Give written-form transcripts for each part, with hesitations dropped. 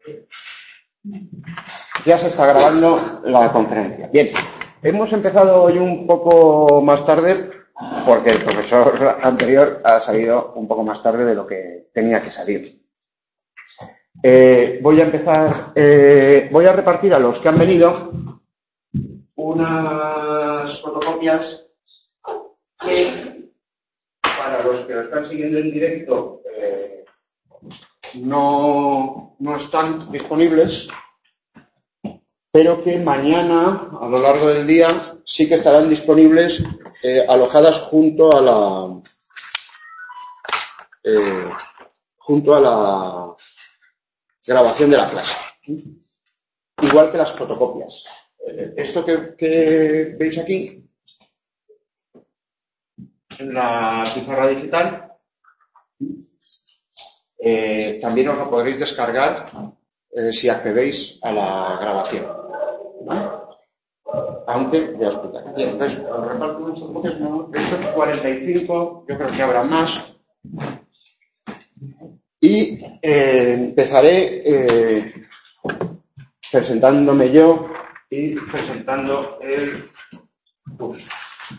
Ya se está grabando la conferencia. Bien, hemos empezado hoy un poco más tarde porque el profesor anterior ha salido un poco más tarde de lo que tenía que salir. Voy a repartir a los que han venido unas fotocopias que, para los que lo están siguiendo en directo, no están disponibles, pero que mañana, a lo largo del día, sí que estarán disponibles, alojadas junto a la grabación de la clase. Igual que las fotocopias. Esto que veis aquí, en la pizarra digital, también os lo podréis descargar si accedéis a la grabación. ¿Vale? Aunque voy a explicar. Bien, entonces, os reparto unas fotocopias, ¿no? Estos 45, yo creo que habrá más. Y empezaré presentándome yo y presentando el curso.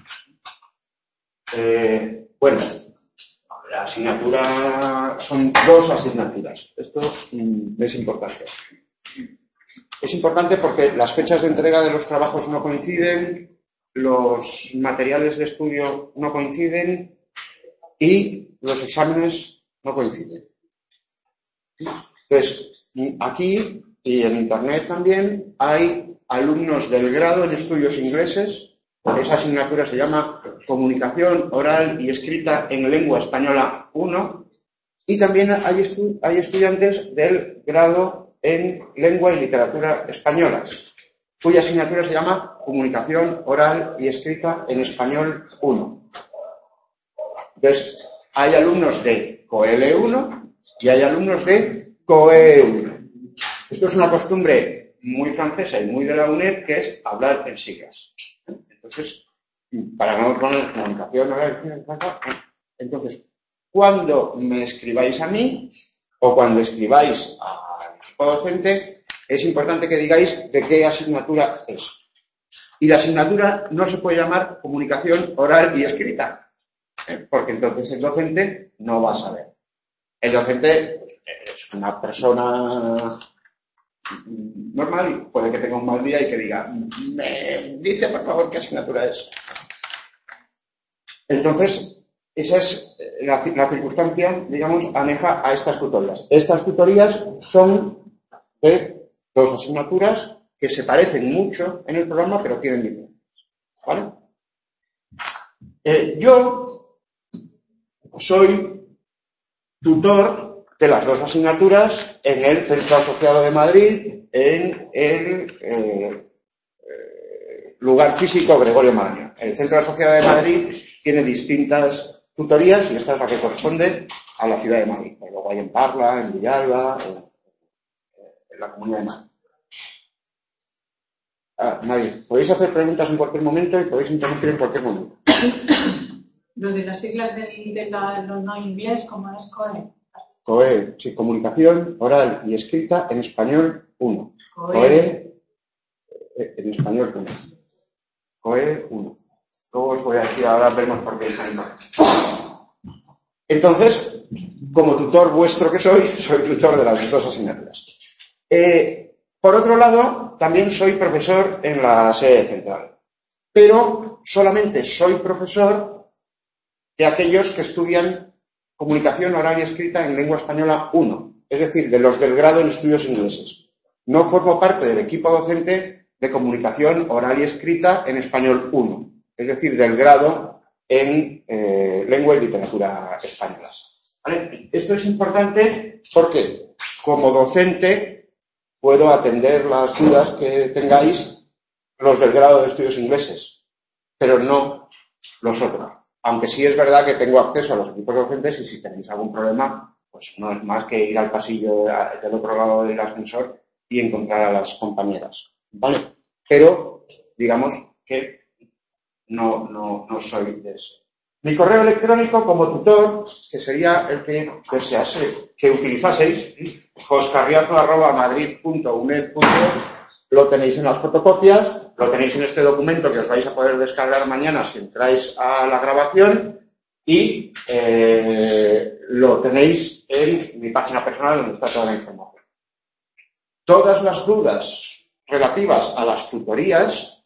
Bueno, la asignatura son 2 asignaturas. Esto es importante. Es importante porque las fechas de entrega de los trabajos no coinciden, los materiales de estudio no coinciden y los exámenes no coinciden. Entonces, aquí y en Internet también hay alumnos del grado en estudios ingleses. Esa asignatura se llama Comunicación Oral y Escrita en Lengua Española 1. Y también hay estudiantes del grado en Lengua y Literatura Españolas, cuya asignatura se llama Comunicación Oral y Escrita en Español 1. Entonces, hay alumnos de COEL 1 y hay alumnos de COE 1. Esto es una costumbre muy francesa y muy de la UNED, que es hablar en siglas. Entonces, para no poner comunicación oral, entonces, cuando me escribáis a mí o cuando escribáis al equipo docente, es importante que digáis de qué asignatura es. Y la asignatura no se puede llamar comunicación oral y escrita, porque entonces el docente no va a saber. El docente es una persona normal y puede que tenga un mal día y que diga, me dice por favor qué asignatura es. Entonces, esa es la circunstancia, digamos, aneja a estas tutorías. Estas tutorías son de 2 asignaturas que se parecen mucho en el programa, pero tienen diferencias. ¿Vale? Yo soy tutor de las 2 asignaturas en el Centro Asociado de Madrid, en el lugar físico Gregorio Marañón. El Centro Asociado de Madrid tiene distintas tutorías y esta es la que corresponde a la ciudad de Madrid. Luego hay en Parla, en Villalba, en la Comunidad de Madrid. Nadie. Podéis hacer preguntas en cualquier momento y podéis interrumpir en cualquier momento. Lo de las siglas de lo no inglés, ¿cómo es COE? COE, sí, Comunicación Oral y Escrita en Español 1. COE en Español 1. COE 1. Luego os voy a decir, ahora vemos por qué es ahí. Entonces, como tutor vuestro que soy tutor de las 2 asignaturas. Por otro lado, también soy profesor en la sede central. Pero solamente soy profesor de aquellos que estudian Comunicación Oral y Escrita en Lengua Española 1. Es decir, de los del grado en estudios ingleses. No formo parte del equipo docente de Comunicación Oral y Escrita en Español 1. Es decir, del grado en Lengua y Literatura Españolas. ¿Vale? Esto es importante porque, como docente, puedo atender las dudas que tengáis los del grado de estudios ingleses, pero no los otros. Aunque sí es verdad que tengo acceso a los equipos docentes y si tenéis algún problema, pues no es más que ir al pasillo del otro lado del ascensor y encontrar a las compañeras. ¿Vale? Pero, digamos que no soy de eso. Mi correo electrónico como tutor, que sería el que desease que utilizaseis, joscarriazo@madrid.uned.es, lo tenéis en las fotocopias, lo tenéis en este documento que os vais a poder descargar mañana si entráis a la grabación y lo tenéis en mi página personal donde está toda la información. Todas las dudas relativas a las tutorías,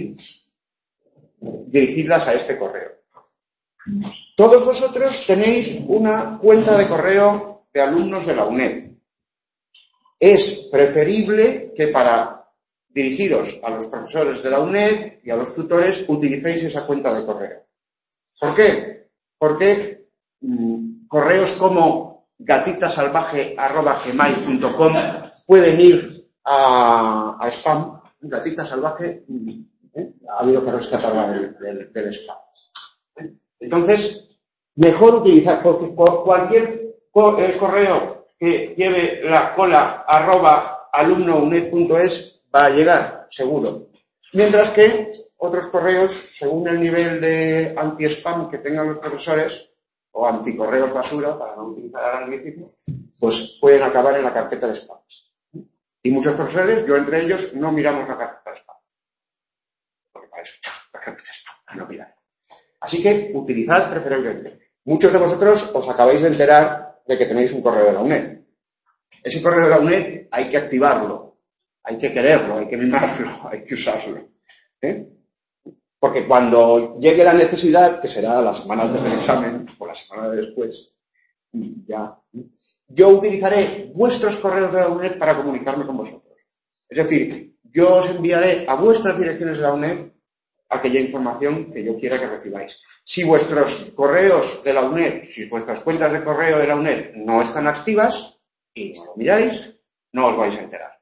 dirigidlas a este correo. Todos vosotros tenéis una cuenta de correo de alumnos de la UNED. Es preferible que para dirigiros a los profesores de la UNED y a los tutores utilicéis esa cuenta de correo. ¿Por qué? Porque correos como gatitasalvaje@gmail.com pueden ir a spam. Gatita salvaje, ha habido que rescatarla del spam. Entonces, mejor utilizar cualquier correo que lleve la cola @alumnouned.es va a llegar, seguro. Mientras que otros correos, según el nivel de anti-spam que tengan los profesores, o anticorreos basura, para no utilizar anglicismos, pues pueden acabar en la carpeta de spam. Y muchos profesores, yo entre ellos, no miramos la carpeta de spam. Porque para eso la carpeta de spam, no mirad. Así que utilizad preferiblemente. Muchos de vosotros os acabáis de enterar de que tenéis un correo de la UNED. Ese correo de la UNED hay que activarlo, hay que quererlo, hay que mimarlo, hay que usarlo. Porque cuando llegue la necesidad, que será la semana antes del examen o la semana de después, ya, yo utilizaré vuestros correos de la UNED para comunicarme con vosotros. Es decir, yo os enviaré a vuestras direcciones de la UNED aquella información que yo quiera que recibáis. Si vuestros correos de la UNED, si vuestras cuentas de correo de la UNED no están activas y no lo miráis, no os vais a enterar.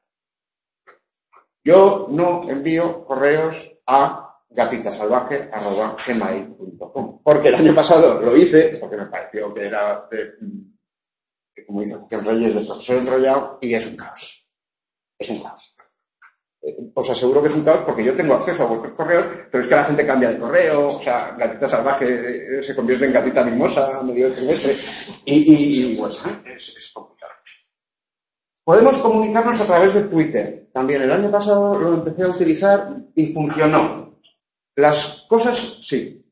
Yo no envío correos a gatitasalvaje@gmail.com porque el año pasado lo hice, porque me pareció que era como dice Jorge Reyes, de profesor enrollado, y es un caos. Es un caos. Os aseguro que es un caos porque yo tengo acceso a vuestros correos, pero es que la gente cambia de correo, o sea, Gatita Salvaje se convierte en Gatita Mimosa a medio del trimestre, y bueno, es complicado. Podemos comunicarnos a través de Twitter. También el año pasado lo empecé a utilizar y funcionó. Las cosas, sí.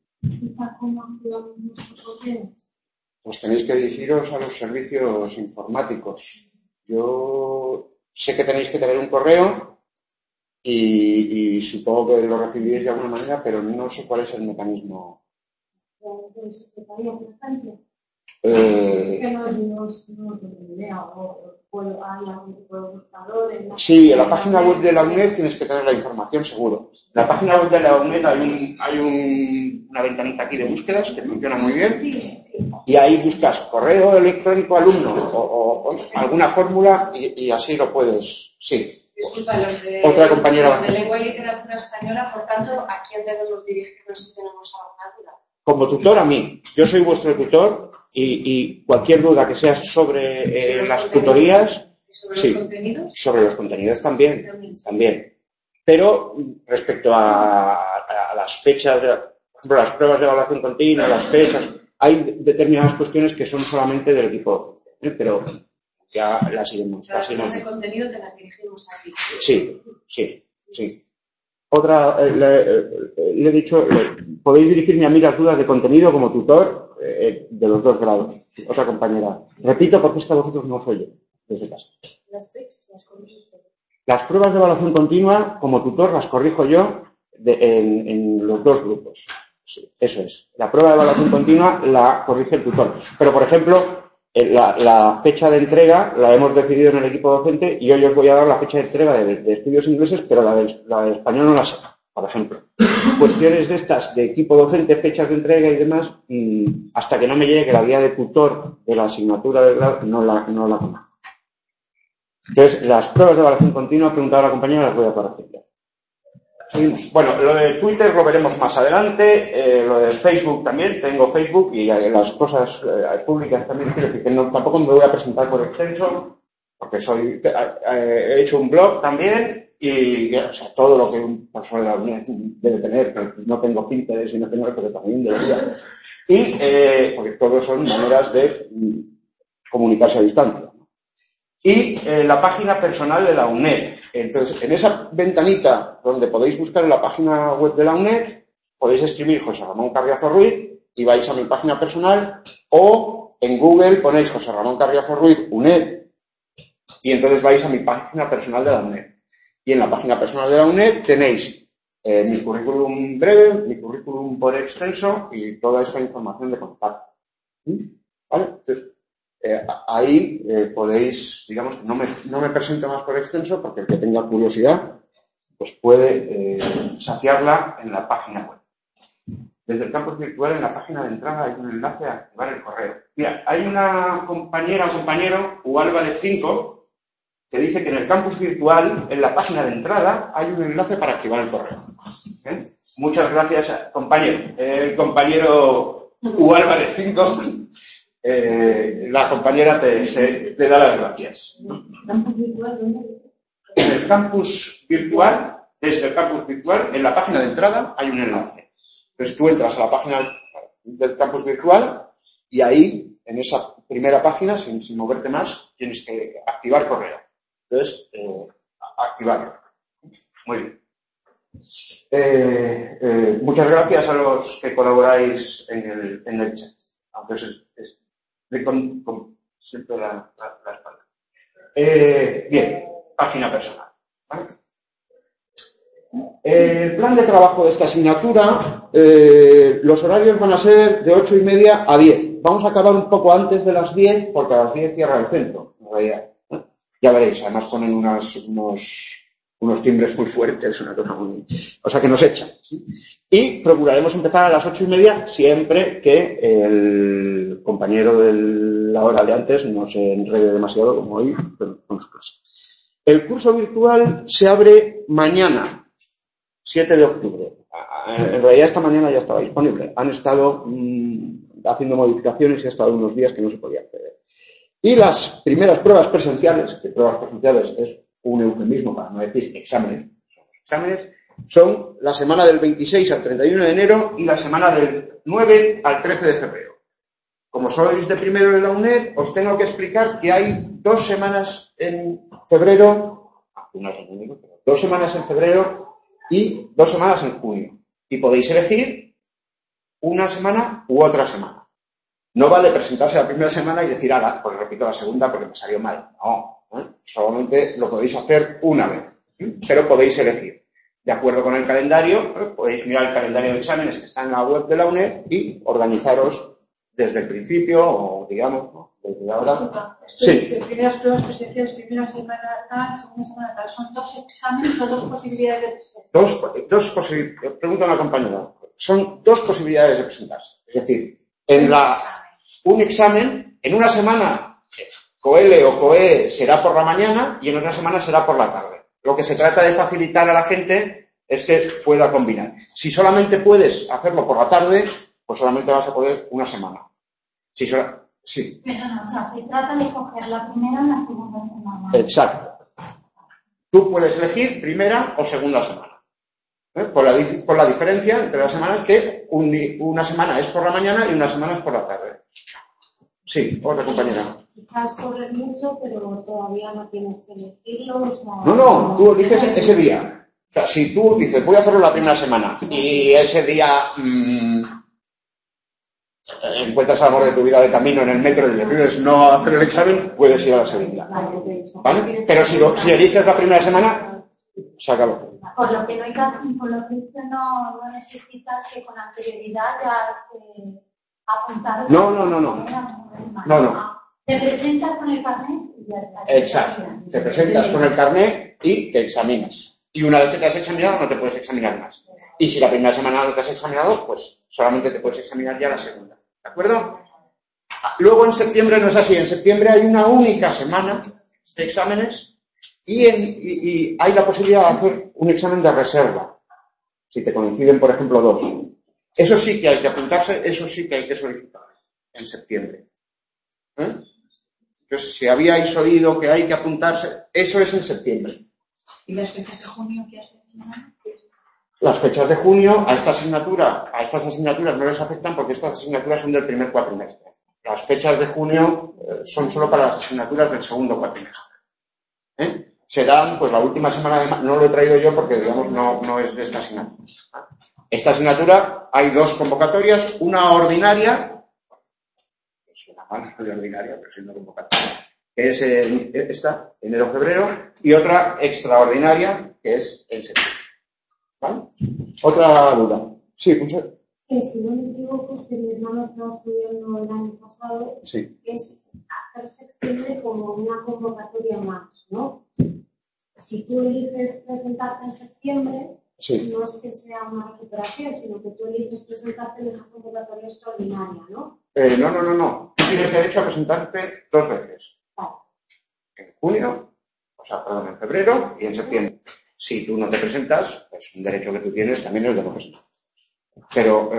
Pues tenéis que dirigiros a los servicios informáticos. Yo sé que tenéis que tener un correo y supongo que lo recibiréis de alguna manera, pero no sé cuál es el mecanismo. Sí, en la página web de la UNED tienes que tener la información, seguro. En la página web de la UNED hay una ventanita aquí de búsquedas que funciona muy bien. Y ahí buscas correo electrónico alumnos o alguna fórmula y así lo puedes. Sí. Disculpa, otra compañera. Los de lengua y literatura española, por tanto, ¿a quién debemos dirigirnos si tenemos alguna duda? Como tutor a mí. Yo soy vuestro tutor y cualquier duda que sea sobre las tutorías. ¿Sobre los contenidos? Sobre los contenidos también. Pero respecto a las fechas, por ejemplo, las pruebas de evaluación continua, las fechas, hay determinadas cuestiones que son solamente del equipo docente, pero ya las iremos. Las cosas de contenido te las dirigimos a ti. Sí. Otra, le he dicho, podéis dirigirme a mí las dudas de contenido como tutor de los 2 grados. Otra compañera. Repito porque es que a vosotros no os oye desde casa. Las fechas las corriges tú. Las pruebas de evaluación continua, como tutor, las corrijo yo en los 2 grupos. Sí, eso es. La prueba de evaluación continua la corrige el tutor. Pero, por ejemplo, la fecha de entrega la hemos decidido en el equipo docente y hoy os voy a dar la fecha de entrega de estudios ingleses, pero la de español no la sé, por ejemplo. Cuestiones de estas, de equipo docente, fechas de entrega y demás, hasta que no me llegue la guía de tutor de la asignatura del grado, no la conozco. Entonces, las pruebas de evaluación continua, preguntaba la compañera, las voy a corregir ya. Bueno, lo de Twitter lo veremos más adelante, lo de Facebook también, tengo Facebook y las cosas públicas también, quiero decir que tampoco me voy a presentar por extenso, porque he hecho un blog también Y, o sea, todo lo que un profesor de la UNED debe tener, pero no tengo Pinterest y no tengo esto que también debería. Y, porque todos son maneras de comunicarse a distancia. Y la página personal de la UNED. Entonces, en esa ventanita donde podéis buscar en la página web de la UNED, podéis escribir José Ramón Carriazo Ruiz y vais a mi página personal, o en Google ponéis José Ramón Carriazo Ruiz UNED y entonces vais a mi página personal de la UNED. Y en la página personal de la UNED tenéis mi currículum breve, mi currículum por extenso y toda esta información de contacto. ¿Vale? Entonces, ahí podéis, digamos, no me presento más por extenso porque el que tenga curiosidad pues puede saciarla en la página web. Desde el campus virtual, en la página de entrada hay un enlace a activar el correo. Mira, hay una compañera o compañero, Ualba de 5, que dice que en el campus virtual, en la página de entrada, hay un enlace para activar el correo. Muchas gracias, compañero. El compañero Ualba de 5, la compañera te da las gracias. ¿Campus virtual dónde? En el campus virtual, desde el campus virtual, en la página de entrada hay un enlace. Entonces tú entras a la página del campus virtual y ahí, en esa primera página, sin moverte más, tienes que activar correo. Entonces, activarlo. Muy bien. Muchas gracias a los que colaboráis en el chat. Aunque siempre la espalda. Bien, página personal. ¿Vale? El plan de trabajo de esta asignatura, los horarios van a ser de 8:30 a 10. Vamos a acabar un poco antes de las 10 porque a las 10 cierra el centro, en realidad. Ya veréis, además ponen unos timbres muy fuertes, una cosa muy... O sea que nos echan. Y procuraremos empezar a las 8:30 siempre que el compañero de la hora de antes no se enrede demasiado como hoy con su clase. El curso virtual se abre mañana, 7 de octubre. En realidad esta mañana ya estaba disponible. Han estado haciendo modificaciones y ha estado unos días que no se podía acceder. Y las primeras pruebas presenciales, que pruebas presenciales es un eufemismo para no decir exámenes, son la semana del 26 al 31 de enero y la semana del 9 al 13 de febrero. Como sois de primero de la UNED, os tengo que explicar que hay 2 semanas en febrero, 2 semanas en febrero y 2 semanas en junio. Y podéis elegir una semana u otra semana. No vale presentarse la primera semana y decir, pues repito la segunda porque me salió mal. No, solamente lo podéis hacer una vez. Pero podéis elegir. De acuerdo con el calendario, podéis mirar el calendario de exámenes que está en la web de la UNED y organizaros desde el principio o, digamos, ¿no? Desde ahora. Disculpa, sí. Primeras pruebas presenciales, primera semana tal, segunda semana tal. ¿Son 2 exámenes o 2 posibilidades de presentarse? Dos posibilidades. Pregunta a una compañera. Son 2 posibilidades de presentarse. Es decir, un examen, en una semana, COEL o COE será por la mañana y en otra semana será por la tarde. Lo que se trata de facilitar a la gente es que pueda combinar. Si solamente puedes hacerlo por la tarde, pues solamente vas a poder una semana. Sí. Perdona, o sea, se trata de coger la primera o la segunda semana. Exacto. Tú puedes elegir primera o segunda semana. Con la diferencia entre las semanas que una semana es por la mañana y una semana es por la tarde. Sí, otra compañera. Quizás correr mucho, pero todavía no tienes que elegirlo. O sea, No, tú eliges ese día. O sea, si tú dices, voy a hacerlo la primera semana y ese día encuentras el amor de tu vida de camino en el metro y decides no hacer el examen, puedes ir a la segunda. ¿Vale? Pero si eliges la primera semana, sácalo. Por lo que no hay que, por lo que esto no necesitas que con anterioridad ya estés apuntado. No. Te presentas con el carnet y ya estás. Exacto. Te presentas con el carnet y te examinas. Y una vez que te has examinado, no te puedes examinar más. Y si la primera semana no te has examinado, pues solamente te puedes examinar ya la segunda. ¿De acuerdo? Luego en septiembre no es así. En septiembre hay una única semana de exámenes y hay la posibilidad de hacer un examen de reserva. Si te coinciden, por ejemplo, 2. Eso sí que hay que apuntarse, eso sí que hay que solicitar en septiembre. Entonces, si habíais oído que hay que apuntarse, eso es en septiembre. ¿Y las fechas de junio qué has mencionado? Las fechas de junio a estas asignaturas no les afectan porque estas asignaturas son del primer cuatrimestre. Las fechas de junio son solo para las asignaturas del segundo cuatrimestre. Serán, pues, la última semana de mayo. No lo he traído yo porque, digamos, no es de esta asignatura. Esta asignatura hay dos convocatorias, una ordinaria, es una mala de ordinaria, pero siendo convocatoria, que es esta, enero-febrero, y otra extraordinaria, que es en septiembre. ¿Vale? Otra duda. Sí, Monse. Si no me equivoco, es que mi hermano estaba estudiando el año pasado, sí. Es hacer septiembre como una convocatoria más, ¿no? Si tú eliges presentarte en septiembre, sí. No es que sea una recuperación, sino que tú eliges presentarte en esa convocatoria extraordinaria, ¿no? No. Tú tienes derecho a presentarte 2 veces. Vale. En junio, en febrero y en septiembre. Si tú no te presentas, es un derecho que tú tienes también el de no presentar. Pero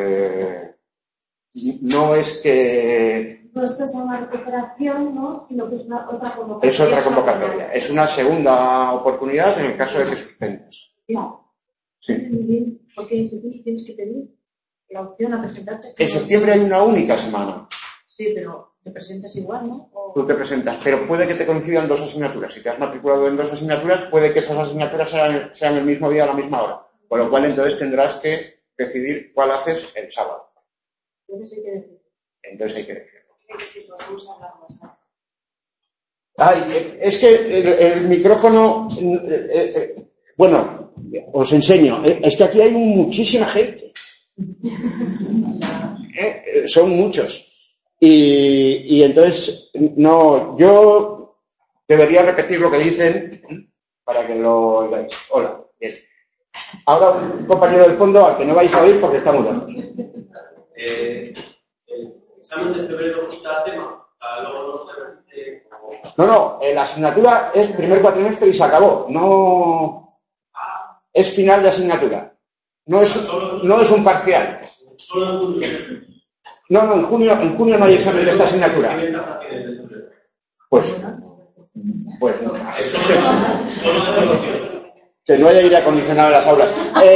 no es que... No es que sea una recuperación, ¿no? Sino que es otra convocatoria. Es otra convocatoria. Es una segunda oportunidad en el caso de que suspendas. Claro. Sí. Muy bien, porque en septiembre tienes que pedir la opción a presentarte. En septiembre hay una única semana. Sí, pero te presentas igual, ¿no? Tú te presentas, pero puede que te coincidan 2 asignaturas. Si te has matriculado en 2 asignaturas, puede que esas asignaturas sean el mismo día a la misma hora. Con lo cual, entonces tendrás que decidir cuál haces el sábado. Entonces hay que decirlo. Si podemos hablar más. Ay, es que el micrófono... bueno, os enseño. Es que aquí hay muchísima gente. Son muchos. Y entonces, no, yo debería repetir lo que dicen para que lo oigáis. Hola, bien. Ahora un compañero del fondo al que no vais a oír porque está mudando. El examen de febrero quita tema, luego no se repite. No, la asignatura es primer cuatrimestre y se acabó. No es final de asignatura. No es un parcial. Solo en junio. No, en junio no hay examen de esta asignatura. Pues no. Que no haya aire acondicionado en las aulas.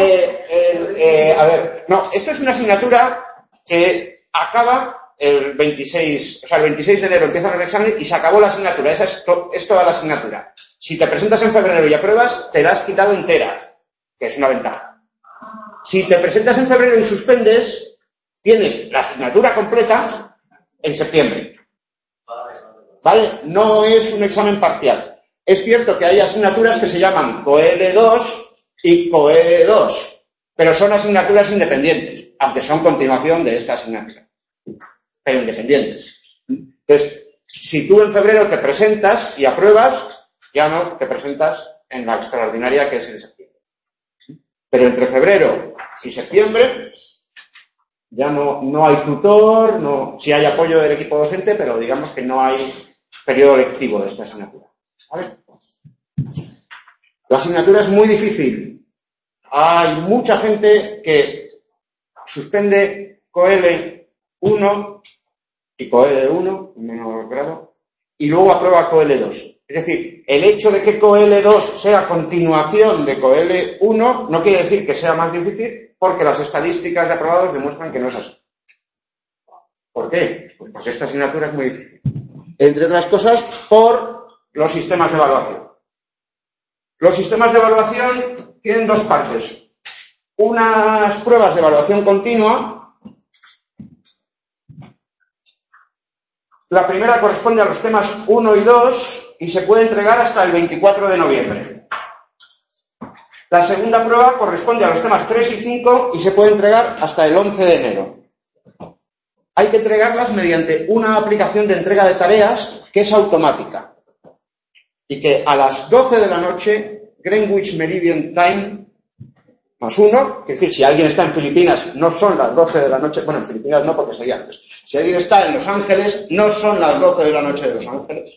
A ver, no, esto es una asignatura que acaba el 26, o sea, el 26 de enero empiezan los exámenes y se acabó la asignatura. Esa es toda la asignatura. Si te presentas en febrero y apruebas, te la has quitado entera, que es una ventaja. Si te presentas en febrero y suspendes, tienes la asignatura completa en septiembre. ¿Vale? No es un examen parcial. Es cierto que hay asignaturas que se llaman COEL2 y COE2, pero son asignaturas independientes, aunque son continuación de esta asignatura, pero independientes. Entonces, si tú en febrero te presentas y apruebas, ya no te presentas en la extraordinaria que es en septiembre. Pero entre febrero y septiembre ya no hay tutor, sí hay apoyo del equipo docente, pero digamos que no hay periodo lectivo de esta asignatura. ¿Vale? La asignatura es muy difícil. Hay mucha gente que suspende COEL 1 y COEL 1, en menor grado, y luego aprueba COEL 2. Es decir, el hecho de que COEL 2 sea continuación de COEL 1 no quiere decir que sea más difícil, porque las estadísticas de aprobados demuestran que no es así. ¿Por qué? Pues porque esta asignatura es muy difícil. Entre otras cosas, por los sistemas de evaluación. Los sistemas de evaluación tienen 2 partes. Unas pruebas de evaluación continua. La primera corresponde a los temas 1 y 2 y se puede entregar hasta el 24 de noviembre. La segunda prueba corresponde a los temas 3 y 5 y se puede entregar hasta el 11 de enero. Hay que entregarlas mediante una aplicación de entrega de tareas que es automática y que a las 12 de la noche, Greenwich Meridian Time +1, es decir, si alguien está en Filipinas no son las 12 de la noche, bueno, en Filipinas no porque sería antes. Si alguien está en Los Ángeles no son las 12 de la noche de Los Ángeles.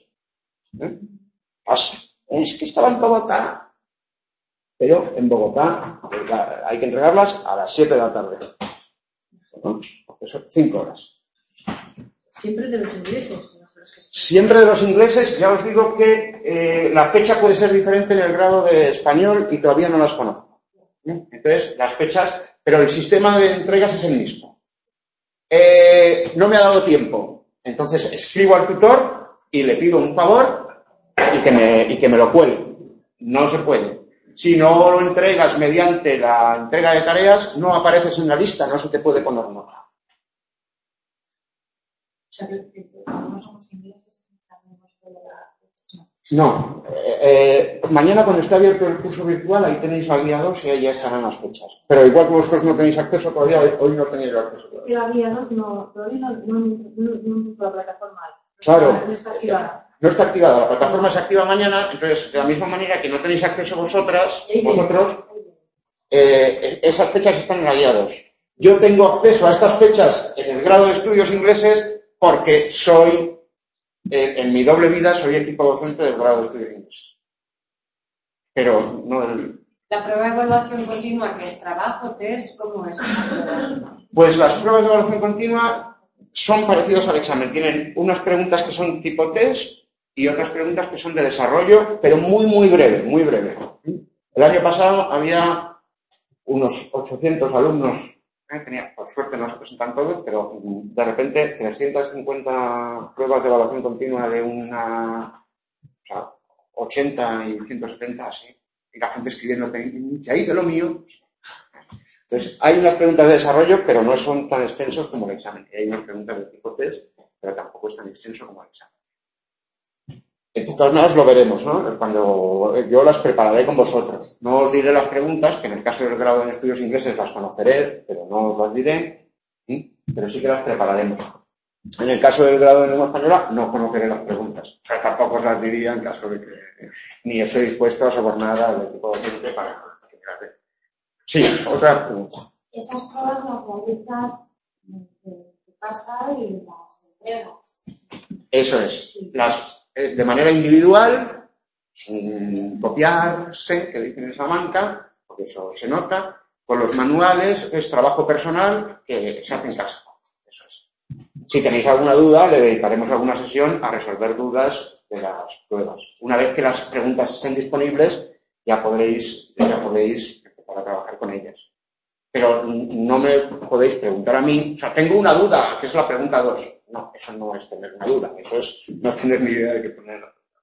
Es que estaba en Bogotá. Pero en Bogotá hay que entregarlas a las 7 de la tarde. ¿No? Porque son 5 horas. Siempre de los ingleses. Siempre de los ingleses. Ya os digo que la fecha puede ser diferente en el grado de español y todavía no las conozco. Entonces, las fechas, pero el sistema de entregas es el mismo. No me ha dado tiempo. Entonces, escribo al tutor y le pido un favor y que me lo cuele. No se puede. Si no lo entregas mediante la entrega de tareas, no apareces en la lista, no se te puede poner nota. O sea, que no somos ingleses. No. Mañana cuando esté abierto el curso virtual, ahí tenéis la guía 2 y ahí ya estarán las fechas. Pero igual que vosotros no tenéis acceso todavía, hoy no tenéis acceso. Es que la guía 2 todavía no he visto la plataforma. Claro. No está activada. No está activada, la plataforma se activa mañana, entonces de la misma manera que no tenéis acceso vosotros, esas fechas están en la guía 2. Yo tengo acceso a estas fechas en el grado de estudios ingleses porque soy, en mi doble vida, soy equipo docente del grado de estudios ingleses. Pero no el... La prueba de evaluación continua, que es trabajo, test, ¿cómo es? Pues las pruebas de evaluación continua son parecidas al examen. Tienen unas preguntas que son tipo test y otras preguntas que son de desarrollo, pero muy breve, muy breve. El año pasado había unos 800 alumnos, por suerte no se presentan todos, pero de repente 350 pruebas de evaluación continua de una, 80 y 170, así, y la gente escribiéndote, que ahí de lo mío. Entonces, hay unas preguntas de desarrollo, pero no son tan extensos como el examen. Y hay unas preguntas de tipo test, pero tampoco es tan extenso como el examen. De todas maneras lo veremos, ¿no? Cuando yo las prepararé con vosotros. No os diré las preguntas, que en el caso del grado en estudios ingleses las conoceré, pero no os las diré, pero sí que las prepararemos. En el caso del grado de lengua española no conoceré las preguntas, pero tampoco os las diría en caso de que ni estoy dispuesto a sobornar al equipo docente para que me las dé. Sí, otra pregunta. Esas pruebas las realizas de casa y las entregas. Eso es. De manera individual, sin copiarse, que dicen en Salamanca, porque eso se nota. Con los manuales es trabajo personal que se hace en casa. Eso es. Si tenéis alguna duda, le dedicaremos alguna sesión a resolver dudas de las pruebas. Una vez que las preguntas estén disponibles, ya podréis empezar a trabajar con ellas. Pero no me podéis preguntar a mí, o sea, tengo una duda, que es la pregunta 2. No, eso no es tener una duda, eso es no tener ni idea de qué poner.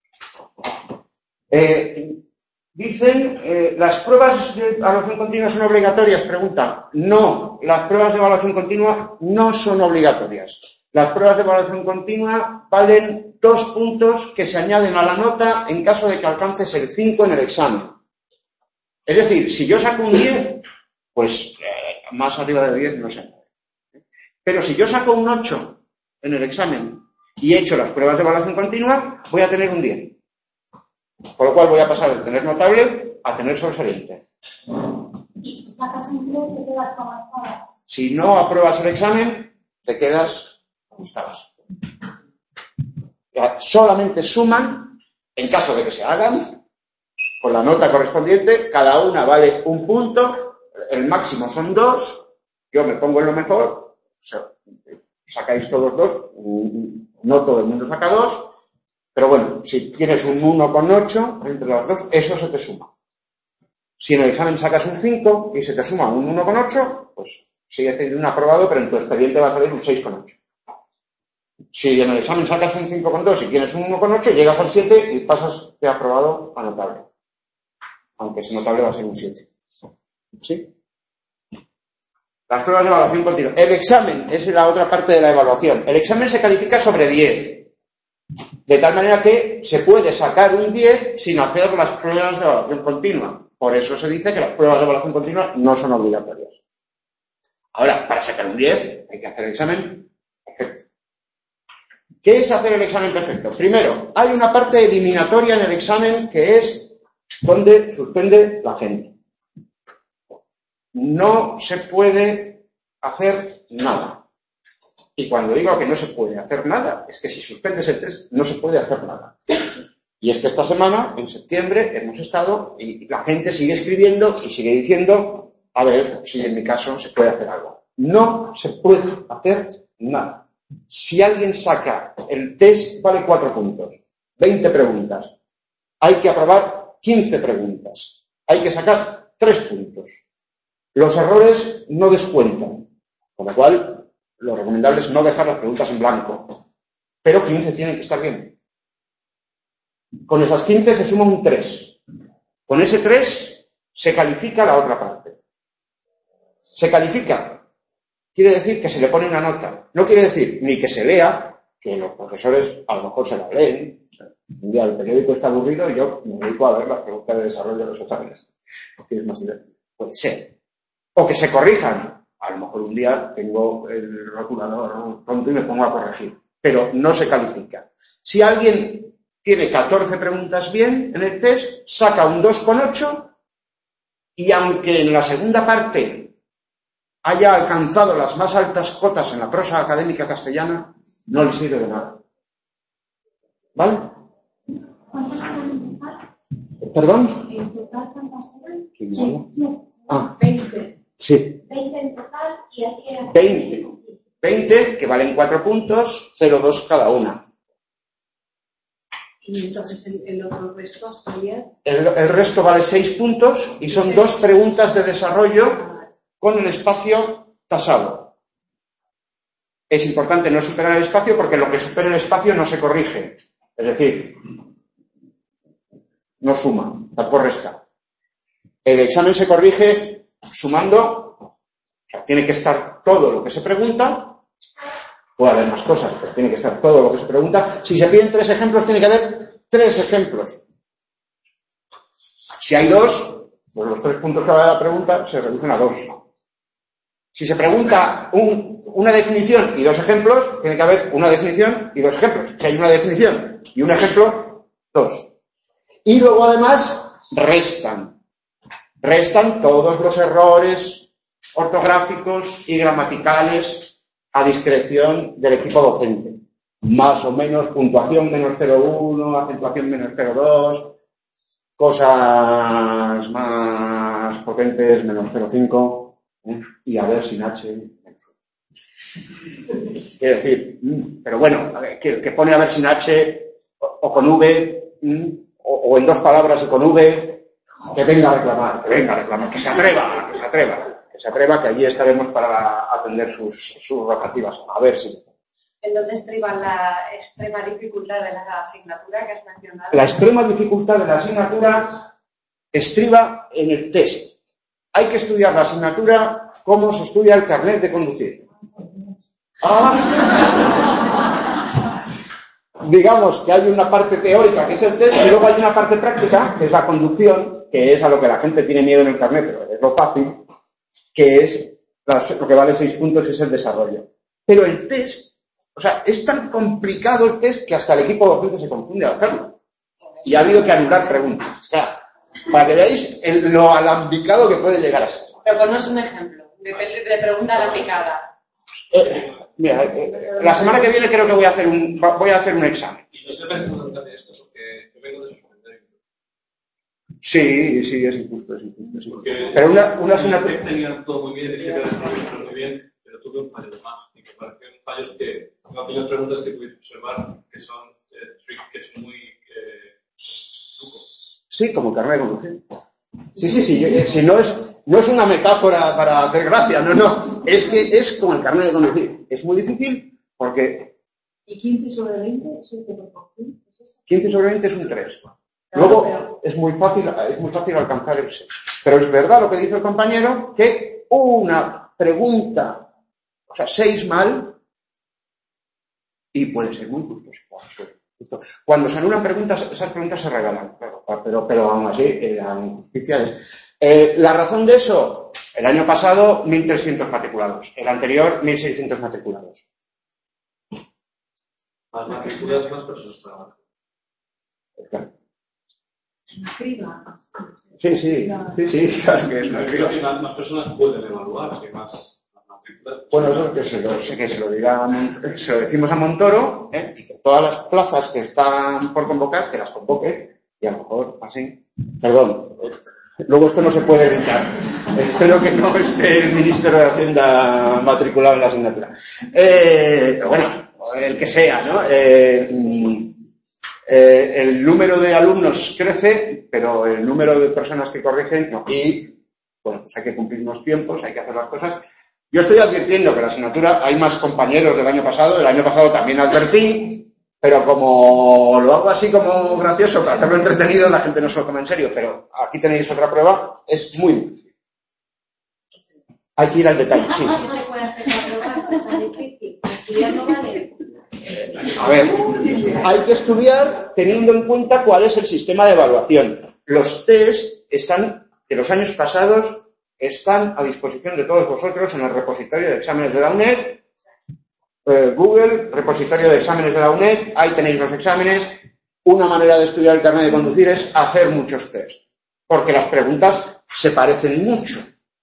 Dicen, ¿las pruebas de evaluación continua son obligatorias? Pregunta. No, las pruebas de evaluación continua no son obligatorias. Las pruebas de evaluación continua valen 2 puntos que se añaden a la nota en caso de que alcances el 5 en el examen. Es decir, si yo saco un 10, pues más arriba de 10 no sé. Pero si yo saco un 8 en el examen y he hecho las pruebas de evaluación continua, voy a tener un 10. Por lo cual voy a pasar de tener notable a tener sobresaliente. Y si sacas un 3, te quedas con las todas. Si no apruebas el examen, te quedas como estabas. Solamente suman, en caso de que se hagan, con la nota correspondiente, cada una vale 1 punto, el máximo son 2, yo me pongo en lo mejor, o sea, sacáis todos 2, no todo el mundo saca 2, pero bueno, si tienes un 1,8 entre las dos, eso se te suma. Si en el examen sacas un 5 y se te suma un 1,8, pues sigues teniendo un aprobado, pero en tu expediente va a salir un 6,8. Si en el examen sacas un 5,2 y tienes un 1,8, llegas al 7 y pasas de aprobado a notable. Aunque ese notable va a ser un 7. ¿Sí? Las pruebas de evaluación continua. El examen es la otra parte de la evaluación. El examen se califica sobre 10. De tal manera que se puede sacar un 10 sin hacer las pruebas de evaluación continua. Por eso se dice que las pruebas de evaluación continua no son obligatorias. Ahora, para sacar un 10 hay que hacer el examen perfecto. ¿Qué es hacer el examen perfecto? Primero, hay una parte eliminatoria en el examen que es donde suspende la gente. No se puede hacer nada. Y cuando digo que no se puede hacer nada, es que si suspendes el test no se puede hacer nada. Y es que esta semana, en septiembre, hemos estado y la gente sigue escribiendo y sigue diciendo, a ver si en mi caso se puede hacer algo. No se puede hacer nada. Si alguien saca, el test vale 4 puntos, 20 preguntas. Hay que aprobar 15 preguntas. Hay que sacar 3 puntos. Los errores no descuentan, con lo cual lo recomendable es no dejar las preguntas en blanco. Pero 15 tienen que estar bien. Con esas 15 se suma un 3. Con ese 3 se califica la otra parte. Se califica. Quiere decir que se le pone una nota. No quiere decir ni que se lea, que los profesores a lo mejor se la leen. Un día el periódico está aburrido y yo me dedico a ver las preguntas de desarrollo de los exámenes. Porque es más divertido. Puede ser. O que se corrijan. A lo mejor un día tengo el rotulador pronto y me pongo a corregir. Pero no se califica. Si alguien tiene 14 preguntas bien en el test, saca un 2,8 y aunque en la segunda parte haya alcanzado las más altas cotas en la prosa académica castellana, no le sirve de nada. ¿Vale? ¿Cuántas eran en total? ¿Perdón? ¿En total cuántas eran? ¿Quién me habla? No, 20. Sí. 20 en total y hay que... 20. 20 que valen 4 puntos, 0,2 cada una. Y entonces el otro resto hasta ayer. El resto vale 6 puntos y son 2 preguntas de desarrollo con el espacio tasado. Es importante no superar el espacio porque lo que supera el espacio no se corrige. Es decir, no suma, tampoco resta. El examen se corrige sumando, o sea, tiene que estar todo lo que se pregunta. Puede haber más cosas, pero tiene que estar todo lo que se pregunta. Si se piden 3 ejemplos, tiene que haber 3 ejemplos. Si hay 2, pues los 3 puntos que va de la pregunta se reducen a 2. Si se pregunta una definición y 2 ejemplos, tiene que haber una definición y 2 ejemplos. Si hay una definición y un ejemplo, 2. Y luego además restan. Restan todos los errores ortográficos y gramaticales a discreción del equipo docente. Más o menos puntuación menos 0,1, acentuación menos 0,2, cosas más potentes menos 0,5 y a ver sin H menos 1. Quiero decir, pero bueno, que pone a ver sin H o con V o en 2 palabras y con V, que venga a reclamar, que se atreva, que allí estaremos para atender sus rotativas. A ver si. Entonces estriba la extrema dificultad de la asignatura que has mencionado. La extrema dificultad de la asignatura estriba en el test. Hay que estudiar la asignatura como se estudia el carnet de conducir. Digamos que hay una parte teórica, que es el test, y luego hay una parte práctica, que es la conducción, que es a lo que la gente tiene miedo en el carnet, pero es lo fácil, que es lo que vale 6 puntos, es el desarrollo. Pero el test, o sea, es tan complicado el test que hasta el equipo docente se confunde al hacerlo. Y ha habido que anular preguntas. O sea, para que veáis lo alambicado que puede llegar a ser. Pero ponnos un ejemplo de pregunta alambicada. Mira, la semana que viene creo que voy a hacer un examen. No sé pensando en esto porque yo vengo de su comentario. Sí, es injusto. Pero una asignatura tenían todo muy bien, y se quedaron muy bien, pero tuve un fallo de más. Y me parecieron fallos que, tengo aquellas preguntas que pudiste observar, que son que son muy trucos. Sí, como el carnet de conducir. Sí, si no es una metáfora para hacer gracia, no, es que es como el carnet de conducir. Es muy difícil porque... ¿Y 15 sobre 20 es un 7%? 15 sobre 20 es un 3. Claro, Luego pero... es muy fácil alcanzar el 6. Pero es verdad lo que dice el compañero, que una pregunta, o sea, 6 mal, y puede ser muy justo. Cuando se anulan preguntas, esas preguntas se regalan, pero aún así la injusticia es... la razón de eso, el año pasado 1.300 matriculados, el anterior 1.600 matriculados. Más matriculadas, más personas trabajan. Claro. Es una criba. Sí, claro que es una criba. Creo que más personas pueden evaluar, que más matrículas. Bueno, eso que se lo decimos a Montoro, y que todas las plazas que están por convocar, que las convoque, y a lo mejor así. Perdón, Luego esto no se puede editar. Espero que no esté el ministro de Hacienda matriculado en la asignatura. Pero bueno, el que sea, ¿no? El número de alumnos crece, pero el número de personas que corrigen no. Y, bueno, pues hay que cumplir unos tiempos, hay que hacer las cosas. Yo estoy advirtiendo que la asignatura, hay más compañeros del año pasado también advertí, pero como lo hago así como gracioso para hacerlo entretenido, la gente no se lo toma en serio, pero aquí tenéis otra prueba, es muy difícil. Hay que ir al detalle, sí. ¿Qué se puede hacer para probar si es tan difícil? Estudiar no vale. A ver, hay que estudiar teniendo en cuenta cuál es el sistema de evaluación. Los test de los años pasados están a disposición de todos vosotros en el repositorio de exámenes de la UNED, Google, repositorio de exámenes de la UNED, ahí tenéis los exámenes. Una manera de estudiar el carnet de conducir es hacer muchos test, porque las preguntas se parecen mucho.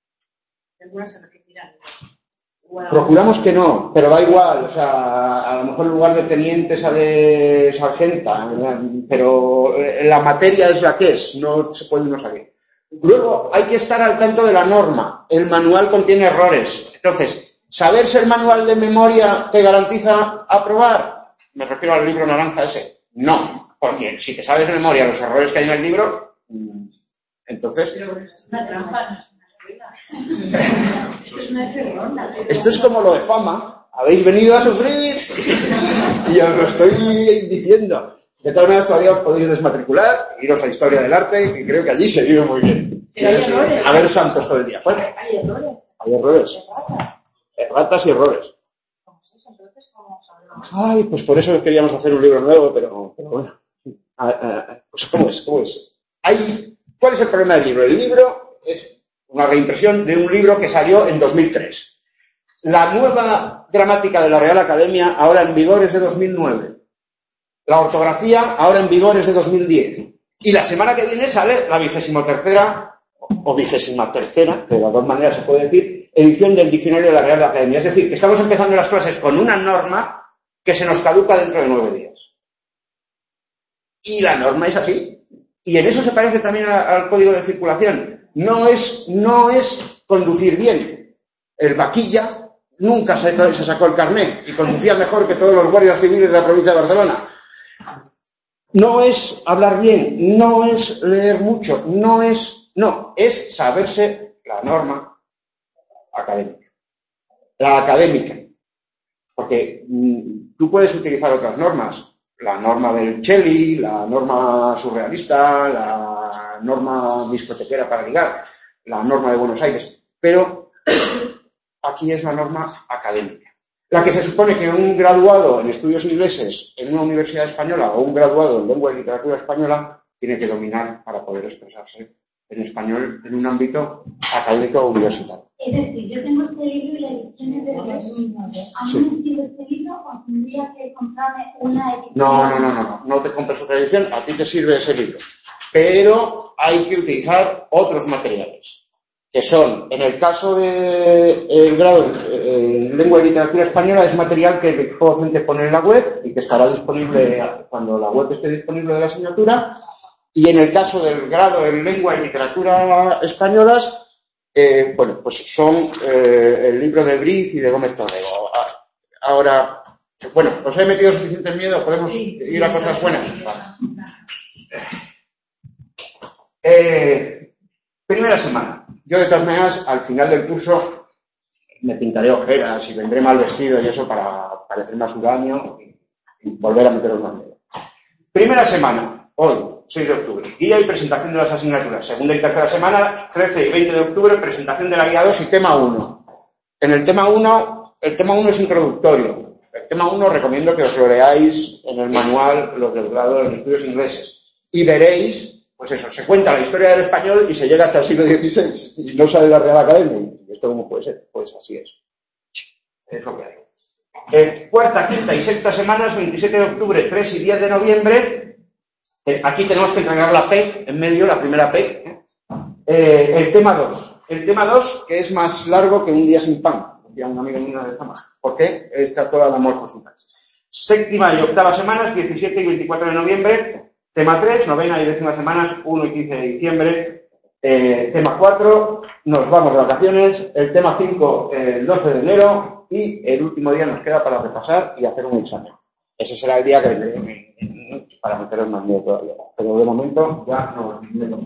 Procuramos que no, pero da igual, o sea, a lo mejor en lugar de teniente sale sargenta, pero la materia es la que es, no se puede uno salir. Luego hay que estar al tanto de la norma, el manual contiene errores, entonces, ¿saberse el manual de memoria te garantiza aprobar? Me refiero al libro naranja ese. No, porque si te sabes de memoria los errores que hay en el libro, entonces... Pero eso es una trampa, no es una escuela. Esto es una encerrona. Esto es como lo de fama. Habéis venido a sufrir y os lo estoy diciendo. De todas maneras, todavía os podéis desmatricular, iros a Historia del Arte, que creo que allí se vive muy bien. Pero hay errores. A ver santos todo el día. Bueno, Hay errores. hay errores. Erratas y errores. ¿Cómo es eso? Entonces, ¿cómo sabremos? Ay, pues por eso queríamos hacer un libro nuevo, pero bueno. Pues ¿cómo es? ¿Cuál es el problema del libro? El libro es una reimpresión de un libro que salió en 2003. La nueva gramática de la Real Academia, ahora en vigor, es de 2009. La ortografía, ahora en vigor, es de 2010. Y la semana que viene sale la 23ª, o 23ª, que de las dos maneras se puede decir, edición del diccionario de la Real Academia. Es decir, que estamos empezando las clases con una norma que se nos caduca dentro de 9 días. Y la norma es así. Y en eso se parece también al código de circulación. No es conducir bien. El vaquilla nunca se sacó el carnet y conducía mejor que todos los guardias civiles de la provincia de Barcelona. No es hablar bien, no es leer mucho, es saberse la norma académica. La académica. Porque tú puedes utilizar otras normas. La norma del Shelley, la norma surrealista, la norma discotequera para ligar, la norma de Buenos Aires. Pero aquí es la norma académica. La que se supone que un graduado en estudios ingleses en una universidad española o un graduado en lengua y literatura española tiene que dominar para poder expresarse en español en un ámbito académico o universitario. Es decir, yo tengo este libro y la edición es de 2009. ¿A mí me sirve este libro o tendría que comprarme una edición? No te compres otra edición, a ti te sirve ese libro. Pero hay que utilizar otros materiales, que son, en el caso del grado en lengua y literatura española, es material que el equipo docente pone en la web y que estará disponible cuando la web esté disponible de la asignatura. Y en el caso del grado en lengua y literatura españolas, pues son el libro de Briz y de Gómez Torrego. Ahora, bueno, ¿os he metido suficiente miedo? ¿Podemos ir a cosas buenas? Primera semana. Yo, de todas maneras, al final del curso me pintaré ojeras y vendré mal vestido y eso para parecer más huraño y volver a meteros más miedo. Primera semana, hoy, 6 de octubre, guía y presentación de las asignaturas. Segunda y tercera semana, 13 y 20 de octubre, presentación de la guía 2 y tema 1. En el tema 1 es introductorio. El tema 1 recomiendo que os lo leáis en el manual, los del grado en estudios ingleses. Y veréis, pues eso, se cuenta la historia del español y se llega hasta el siglo XVI. Y no sale la Real Academia. ¿Esto cómo puede ser? Pues así es. Es lo que hay. Cuarta, quinta y sexta semanas, 27 de octubre, 3 y 10 de noviembre. Aquí tenemos que entregar la PEC, en medio, la primera PEC. El tema 2. El tema 2, que es más largo que un día sin pan, decía un amigo mío de Zama. ¿Por qué? Está toda la morfosintaxis. Séptima y octava semanas, 17 y 24 de noviembre. Tema 3, novena y décima semanas, 1 y 15 de diciembre. Tema 4, nos vamos de vacaciones. El tema 5, el 12 de enero. Y el último día nos queda para repasar y hacer un examen. Ese será el día que vendré para meteros más miedo todavía. Pero de momento ya nos metemos.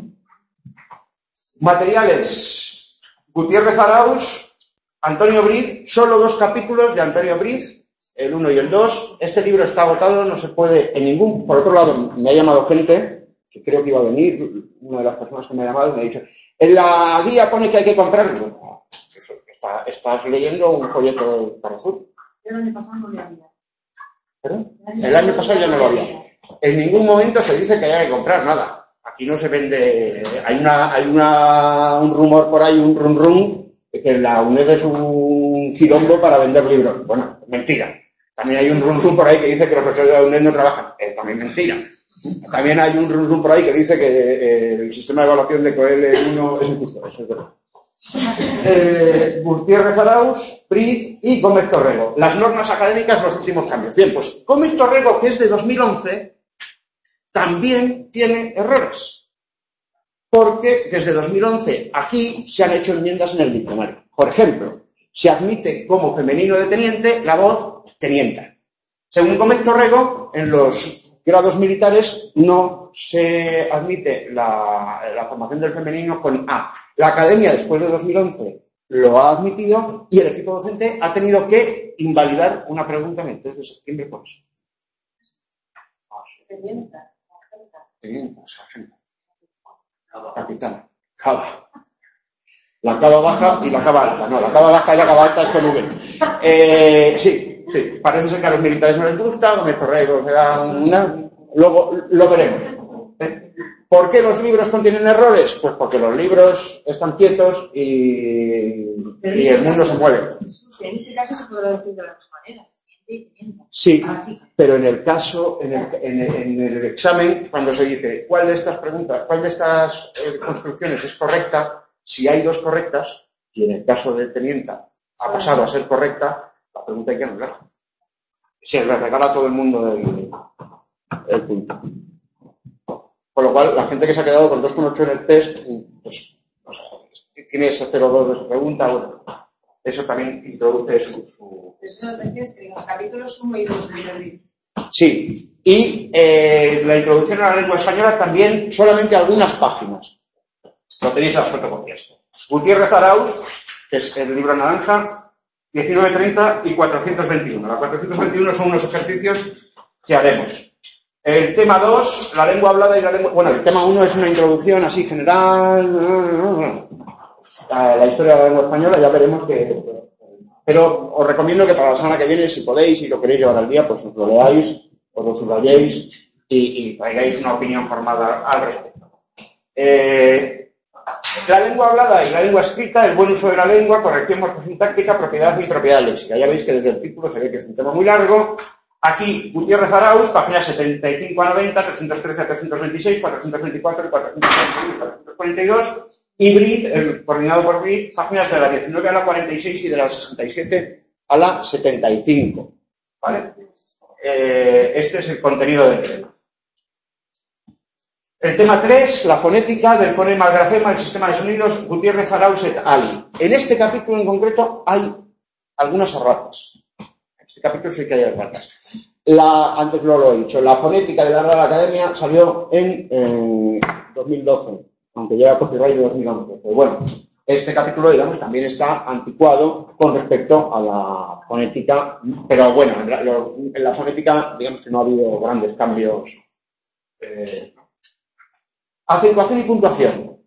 Materiales. Gutiérrez Arauz, Antonio Briz, solo 2 capítulos de Antonio Briz, el 1 y el 2. Este libro está agotado, no se puede en ningún... Por otro lado, me ha llamado gente, que creo que iba a venir, una de las personas que me ha llamado y me ha dicho, en la guía pone que hay que comprarlo. Estás leyendo un folleto de Carrefour. El año pasado no lo había. ¿Perdón? El año pasado ya no lo había. En ningún momento se dice que haya que comprar nada. Aquí no se vende... Hay un rumor por ahí, un rum, que la UNED es un quilombo para vender libros. Bueno, mentira. También hay un rum por ahí que dice que los profesores de la UNED no trabajan. También mentira. También hay un rum por ahí que dice que el sistema de evaluación de COEL 1 es injusto. Eso es verdad. Gutiérrez Arauz, Briz y Gómez Torrego. Las normas académicas, los últimos cambios. Bien, pues Gómez Torrego, que es de 2011, también tiene errores. Porque desde 2011 aquí se han hecho enmiendas en el diccionario. Por ejemplo, se admite como femenino de teniente la voz tenienta. Según Gómez Torrego, en los grados militares no se admite la formación del femenino con A. La academia, después de 2011, lo ha admitido y el equipo docente ha tenido que invalidar una pregunta en el 3 de septiembre por eso. Tenienta, sargento. Capitán. Cava. La cava baja y la cava alta. No, la cava baja y la cava alta es con V. Sí, parece ser que a los militares no les gusta, Gómez Torrego me da una... Luego lo veremos. ¿Por qué los libros contienen errores? Pues porque los libros están quietos y el mundo se mueve. En este caso se podrá decir de las dos maneras. Sí, pero en el caso, en el examen, cuando se dice cuál de estas preguntas, cuál de estas construcciones es correcta, si hay 2 correctas, y en el caso de tenienta ha pasado a ser correcta, la pregunta hay que anular. Se le regala a todo el mundo el punto. Con lo cual, la gente que se ha quedado con 2,8 en el test, pues, o sea, tiene ese 0,2 de su pregunta, bueno, eso también introduce su... Eso decías que en los capítulos 1 y 2 de Briz. Sí, y la introducción a la lengua española también solamente algunas páginas. Lo tenéis en las fotocopias. Gutiérrez Arauz, que es el libro naranja, 1930 y 421. La 421 son unos ejercicios que haremos. El tema 2, la lengua hablada y la lengua... Bueno, el tema 1 es una introducción así general a la historia de la lengua española, ya veremos que... Pero os recomiendo que para la semana que viene, si podéis y lo queréis llevar al día, pues os lo leáis, os lo subrayéis y traigáis una opinión formada al respecto. La lengua hablada y la lengua escrita, el buen uso de la lengua, corrección morfosintáctica, propiedad y propiedad léxica. Ya veis que desde el título se ve que es un tema muy largo. Aquí, Gutiérrez Arauz, páginas 75 a 90, 313 a 326, 424 y 442. Y Briz, coordinado por Briz, páginas de la 19 a la 46 y de la 67 a la 75. ¿Vale? Este es el contenido del tema. El tema 3, la fonética del fonema al grafema, el sistema de sonidos, Gutiérrez Arauz et al. En este capítulo en concreto hay algunas erratas. En este capítulo sí que hay erratas. Antes no lo he dicho, la fonética de la Real Academia salió en 2012, aunque lleva copyright de 2011. Pero bueno, este capítulo, digamos, también está anticuado con respecto a la fonética, pero bueno, en la fonética, digamos que no ha habido grandes cambios. Acentuación y puntuación.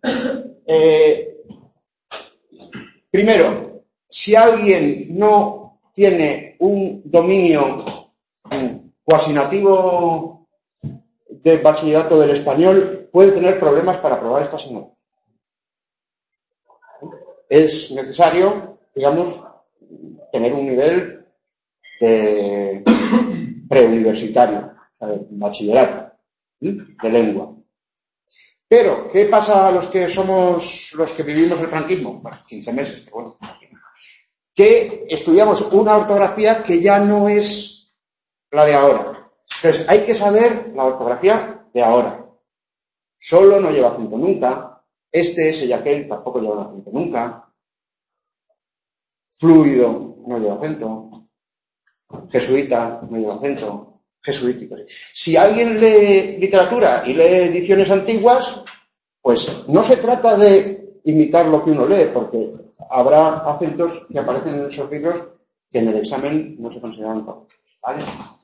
Primero, si alguien no tiene un dominio cuasi nativo del bachillerato del español, puede tener problemas para aprobar esta asignatura. Es necesario, digamos, tener un nivel de preuniversitario, bachillerato, de lengua. Pero, ¿qué pasa a los que vivimos el franquismo? Bueno, 15 meses, pero bueno. Que estudiamos una ortografía que ya no es la de ahora. Entonces, hay que saber la ortografía de ahora. Solo no lleva acento nunca, ese y aquel tampoco llevan acento nunca. Fluido no lleva acento. Jesuita no lleva acento. Jesuítico. Si alguien lee literatura y lee ediciones antiguas, pues no se trata de imitar lo que uno lee, porque habrá acentos que aparecen en esos libros que en el examen no se consideran correctos, ¿vale?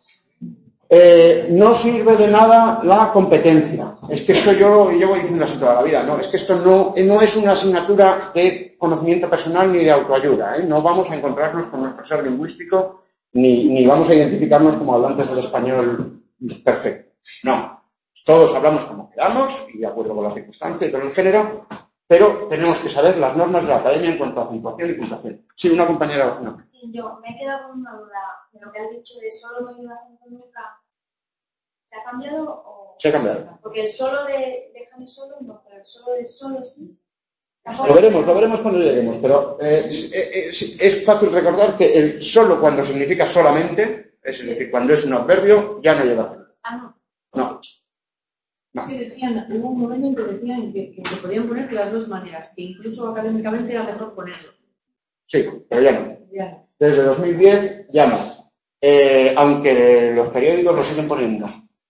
No sirve de nada la competencia. Es que esto yo llevo diciendo así toda la vida, ¿no? Es que esto no es una asignatura de conocimiento personal ni de autoayuda, ¿eh? No vamos a encontrarnos con nuestro ser lingüístico ni vamos a identificarnos como hablantes del español perfecto. No. Todos hablamos como queramos y de acuerdo con la circunstancia y con el género, pero tenemos que saber las normas de la academia en cuanto a acentuación y puntuación. Sí, una compañera. No. Sí, yo me he quedado con una duda de lo que has dicho de solo no lleva acento nunca. ¿Se ha cambiado o...? Se ha cambiado. Porque el solo de déjame solo no, pero el solo de solo sí. Lo veremos cuando lleguemos, pero es fácil recordar que el solo cuando significa solamente, es decir, cuando es un adverbio, ya no lleva acento. Ah, No. no. Es que decían, hubo un momento en que decían que se podían poner de las dos maneras, que incluso académicamente era mejor ponerlo. Sí, pero ya no. Ya no. Desde 2010 ya no. Aunque los periódicos lo siguen poniendo.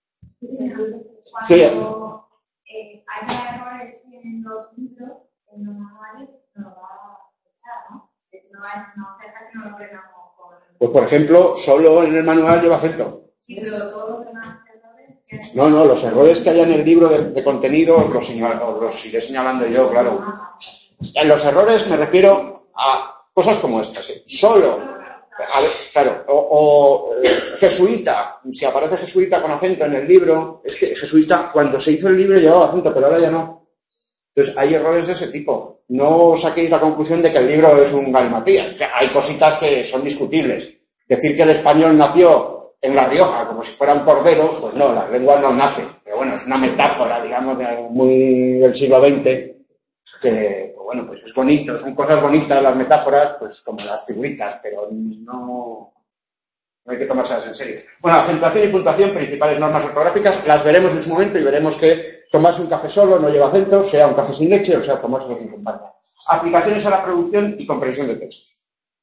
Cuando haya errores en los libros, en los manuales, nos va a echar, ¿no? No deja que no lo pegamos con... Pues por ejemplo, solo en el manual lleva acento. Sí, pero todos los demás errores... No, los errores que haya en el libro de contenido os los iré señalando yo, claro. En los errores me refiero a cosas como estas, ¿eh? Solo. A ver, claro, jesuita, si aparece jesuita con acento en el libro, es que jesuita cuando se hizo el libro llevaba acento, pero ahora ya no. Entonces hay errores de ese tipo. No saquéis la conclusión de que el libro es un galimatías. O sea, hay cositas que son discutibles. Decir que el español nació en La Rioja como si fuera un cordero, pues no, la lengua no nace. Pero bueno, es una metáfora, digamos, muy del siglo XX, que, bueno, pues es bonito, son cosas bonitas las metáforas, pues como las figuritas, pero no hay que tomárselas en serio. Bueno, acentuación y puntuación, principales normas ortográficas, las veremos en su momento y veremos que tomarse un café solo no lleva acento, sea un café sin leche o sea tomárselo sin compañía. Aplicaciones a la producción y comprensión de textos.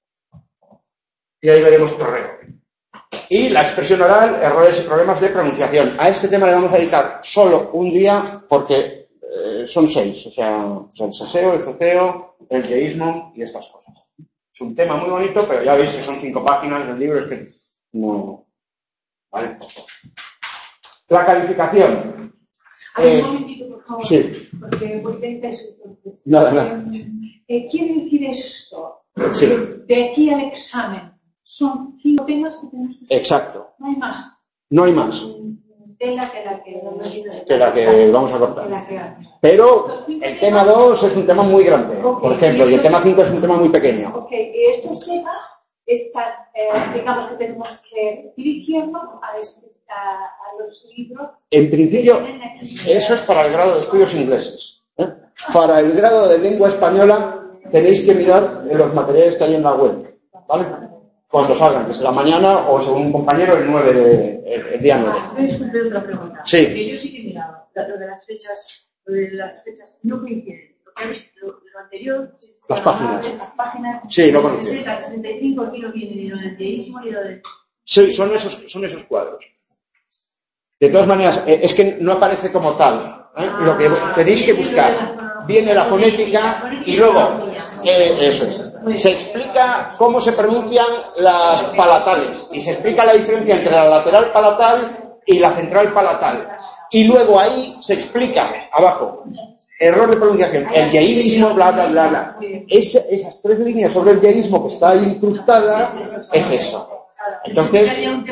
Y ahí veremos torreo. Y la expresión oral, errores y problemas de pronunciación. A este tema le vamos a dedicar solo un día porque son 6, o sea, el seseo, el ceceo, el yeísmo y estas cosas. Es un tema muy bonito, pero ya veis que son 5 páginas del libro, es que no... ¿Vale? La calificación. A ver, un momentito, por favor. Sí. Porque voy a intenso entonces. Nada. Quiere decir esto, Sí. de aquí al examen, son 5 temas que tenemos que estudiar. Exacto. No hay más. No hay más. De la que vamos a cortar. Pero el tema 2 es un tema muy grande, por ejemplo, y el tema 5 es un tema muy pequeño. Ok, estos temas están, digamos que tenemos que dirigirnos a los libros. En principio, eso es para el grado de estudios ingleses. Para el grado de lengua española tenéis que mirar en los materiales que hay en la web, ¿vale? Cuando salgan, que será mañana o según un compañero el día 9. Disculpe, otra pregunta. Sí. Que yo sí que he mirado lo de las fechas no coinciden. Lo anterior, las páginas. Las páginas. Sí, no coinciden. 60, 65, aquí no viene ni lo del teísmo ni lo del... Sí, son esos cuadros. De todas maneras, es que no aparece como tal. Lo que tenéis que buscar. Viene la fonética y luego, eso es. Se explica cómo se pronuncian las palatales y se explica la diferencia entre la lateral palatal y la central palatal. Y luego ahí se explica, abajo, error de pronunciación, el yeísmo, bla, bla, bla, bla. Esas 3 líneas sobre el yeísmo que está ahí incrustada, es eso. Entonces,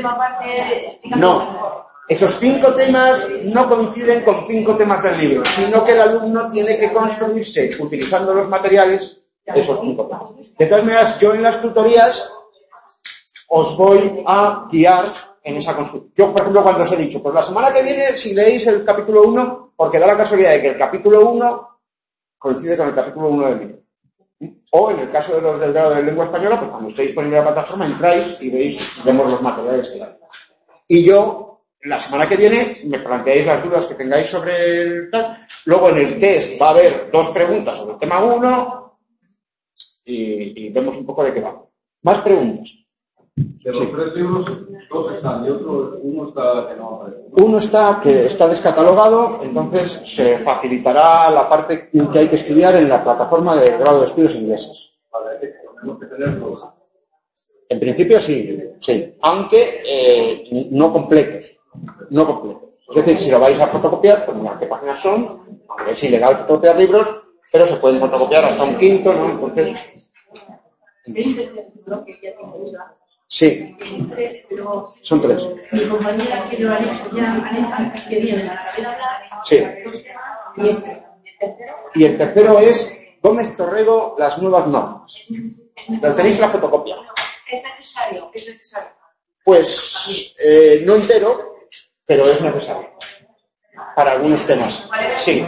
no. Esos 5 temas no coinciden con 5 temas del libro, sino que el alumno tiene que construirse, utilizando los materiales, esos 5 temas. De todas maneras, yo en las tutorías os voy a guiar en esa construcción. Yo, por ejemplo, cuando os he dicho, pues la semana que viene, si leéis el capítulo 1, porque da la casualidad de que el capítulo 1 coincide con el capítulo 1 del libro. O en el caso de los del grado de lengua española, pues cuando esté disponible la plataforma, entráis y vemos los materiales que hay. Y yo la semana que viene me planteáis las dudas que tengáis sobre el tal. Luego en el test va a haber 2 preguntas sobre el tema 1 y vemos un poco de qué va. Más preguntas. De los 3 libros, 2 están y uno está que no aparece. Uno está que está descatalogado, entonces se facilitará la parte que hay que estudiar en la plataforma de grado de estudios ingleses. Vale, tenemos que tener 2. En principio sí, aunque no completos. Es decir, si lo vais a fotocopiar, pues mirad qué páginas son, aunque es ilegal fotocopiar libros, pero se pueden fotocopiar hasta un quinto, ¿no? Entonces... Sí, son 3. Mis compañeras que lo han hecho ya han hecho que vienen a saber hablar. Sí. Y este. Y el tercero es Gómez Torrego, las nuevas normas. ¿Lo tenéis la fotocopia? Es necesario. Pues no entero, pero es necesario. Para algunos temas. Sí.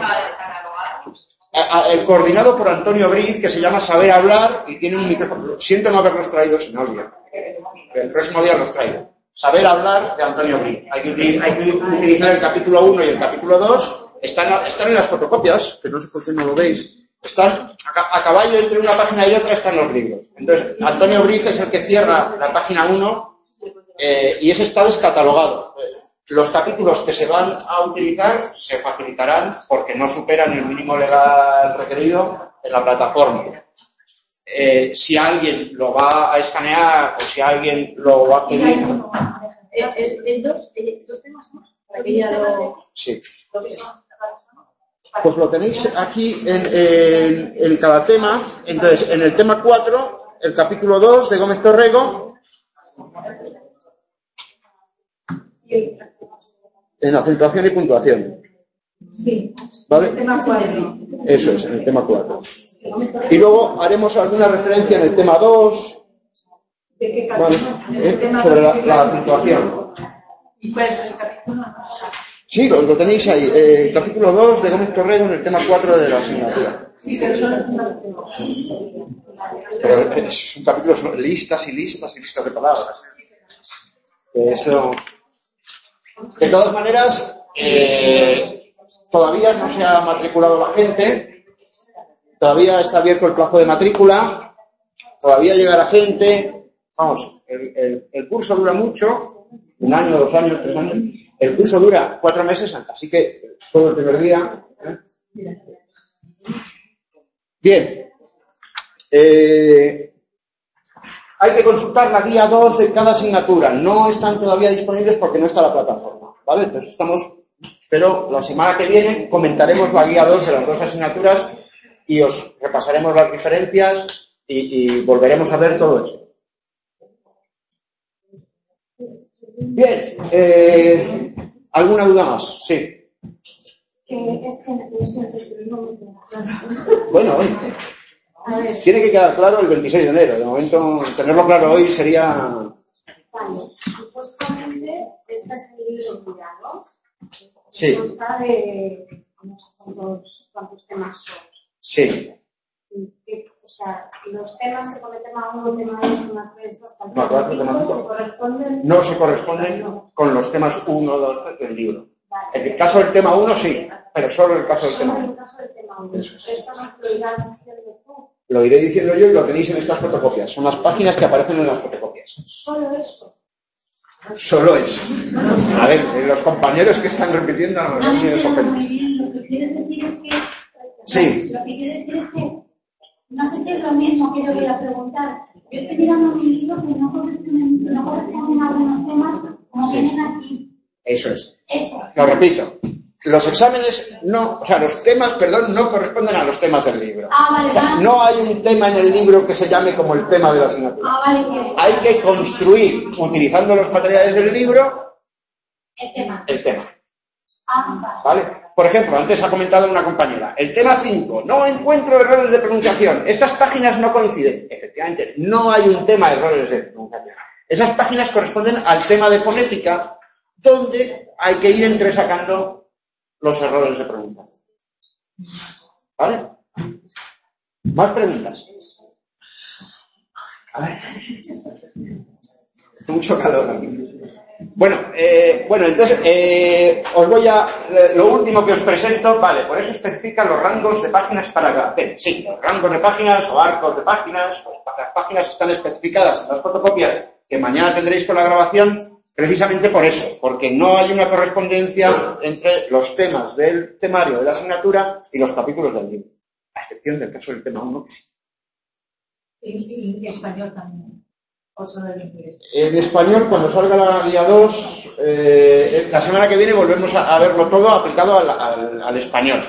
El coordinado por Antonio Briz, que se llama Saber Hablar y tiene un micrófono. Siento no haberlos traído sin audio. El próximo día los traigo. Saber Hablar de Antonio Briz. Hay que utilizar el capítulo 1 y el capítulo 2. Están en las fotocopias, que no sé por qué no lo veis. Están a caballo entre una página y otra, están los libros. Entonces, Antonio Briz es el que cierra la página 1 y ese está descatalogado. Los capítulos que se van a utilizar se facilitarán porque no superan el mínimo legal requerido en la plataforma. Si alguien lo va a escanear o si alguien lo va a pedir... ¿Dos temas más? Para que ya lo... Sí. Pues lo tenéis aquí en cada tema. Entonces, en el tema 4, el capítulo 2 de Gómez Torrego, en acentuación y puntuación. Sí. ¿Vale? El tema 4. Eso es, en el tema 4. Y luego haremos alguna referencia en el tema 2. ¿De qué ¿Vale? Sobre la acentuación. ¿Y cuál es el capítulo? Sí, lo tenéis ahí. Capítulo 2 de Gómez Torrego en el tema 4 de la asignatura. Sí, pero solo es una lección. Pero es un capítulo, son listas y listas y listas de palabras. Eso. De todas maneras, todavía no se ha matriculado la gente, todavía está abierto el plazo de matrícula, todavía llegará gente. Vamos, el curso dura mucho, 1 año, 2 años, 3 años. El curso dura 4 meses, así que todo el primer día. Bien. Hay que consultar la guía 2 de cada asignatura. No están todavía disponibles porque no está la plataforma, ¿vale? Entonces pero la semana que viene comentaremos la guía 2 de las 2 asignaturas y os repasaremos las diferencias y volveremos a ver todo eso. Bien, ¿alguna duda más? Sí. Bueno, tiene que quedar claro el 26 de enero. De momento, tenerlo claro hoy sería... Vale, supuestamente este es el libro cuidado. Sí. Consta de no sé cuántos temas son. Sí. O sea, los temas que pone tema 1, tema 2, tema 3, hasta el tema 5 se corresponden. No se corresponden con los temas 1, 2 del libro. Vale. En el caso del tema 1 sí, pero solo en el caso del tema 1. En el caso del tema 1. Eso es. Esto nos lo irás diciendo tú. Lo iré diciendo yo y lo tenéis en estas fotocopias. Son las páginas que aparecen en las fotocopias. Solo eso. Solo eso. A ver, los compañeros que están repitiendo a los niños Muy bien, lo que quieres decir es que... Sí. Lo que quiero decir es que no sé si es lo mismo que yo voy a preguntar. Yo estoy mirando mi libro que no corresponden a algunos temas como vienen aquí. Eso es. Eso. Lo repito. Los exámenes los temas, no corresponden a los temas del libro. Vale, o sea, vale. no hay un tema en el libro que se llame como el tema de la asignatura. Vale. Hay que construir, utilizando los materiales del libro, el tema. Vale. ¿Vale? Por ejemplo, antes ha comentado una compañera, el tema 5, no encuentro errores de pronunciación. Estas páginas no coinciden. Efectivamente, no hay un tema de errores de pronunciación. Esas páginas corresponden al tema de fonética, donde hay que ir entresacando los errores de pronunciación. ¿Vale? ¿Más preguntas? A ver. Mucho calor aquí. Bueno, entonces, os voy a... lo último que os presento, vale, por eso especifican los rangos de páginas para GraphQL. Sí, los rangos de páginas o arcos de páginas, las páginas están especificadas en las fotocopias que mañana tendréis con la grabación, precisamente por eso, porque no hay una correspondencia entre los temas del temario de la asignatura y los capítulos del libro, a excepción del caso del tema 1, que sí. Y español también. ¿O solo el inglés? En español, cuando salga la guía 2, la semana que viene volvemos a verlo todo aplicado al español.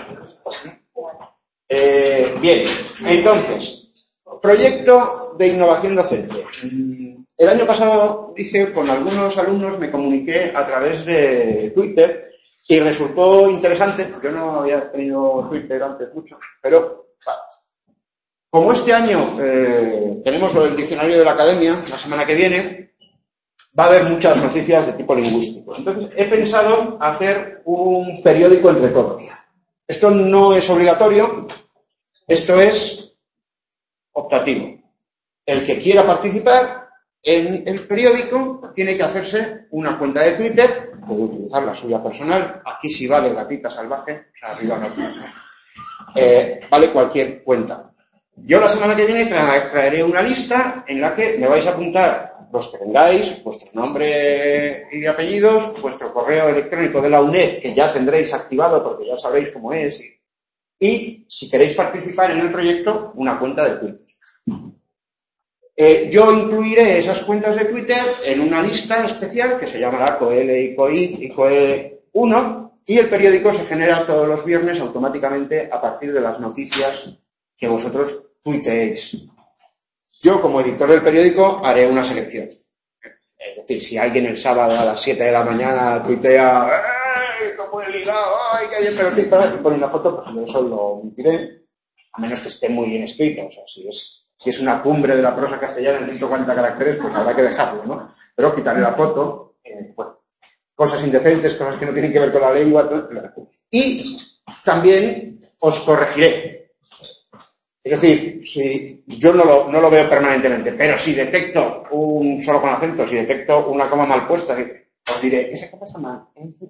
Bien, entonces, proyecto de innovación docente. El año pasado dije, con algunos alumnos me comuniqué a través de Twitter y resultó interesante. Yo no había tenido Twitter antes mucho, pero como este año tenemos lo del diccionario de la academia, la semana que viene, va a haber muchas noticias de tipo lingüístico. Entonces, he pensado hacer un periódico entre todos. Esto no es obligatorio, esto es optativo. El que quiera participar en el periódico tiene que hacerse una cuenta de Twitter, puede utilizar la suya personal, aquí sí vale gatita salvaje, arriba no, vale cualquier cuenta. Yo la semana que viene traeré una lista en la que me vais a apuntar los que tengáis, vuestro nombre y apellidos, vuestro correo electrónico de la UNED, que ya tendréis activado porque ya sabréis cómo es, y si queréis participar en el proyecto, una cuenta de Twitter. Yo incluiré esas cuentas de Twitter en una lista especial que se llamará COEL y COE 1 y el periódico se genera todos los viernes automáticamente a partir de las noticias que vosotros tuiteéis. Yo, como editor del periódico, haré una selección. Es decir, si alguien el sábado a las 7 de la mañana tuitea ¡ay, cómo he ligado! ¡Ay, qué bien! Pero y pone una foto, pues yo eso lo omitiré, a menos que esté muy bien escrito. O sea, si es una cumbre de la prosa castellana en 140 caracteres, pues habrá que dejarlo, ¿no? Pero quitaré la foto, bueno, cosas indecentes, cosas que no tienen que ver con la lengua, todo. Y también os corregiré. Es decir, si yo no lo veo permanentemente, pero si detecto un solo con acento, si detecto una coma mal puesta, os diré, esa coma está mal.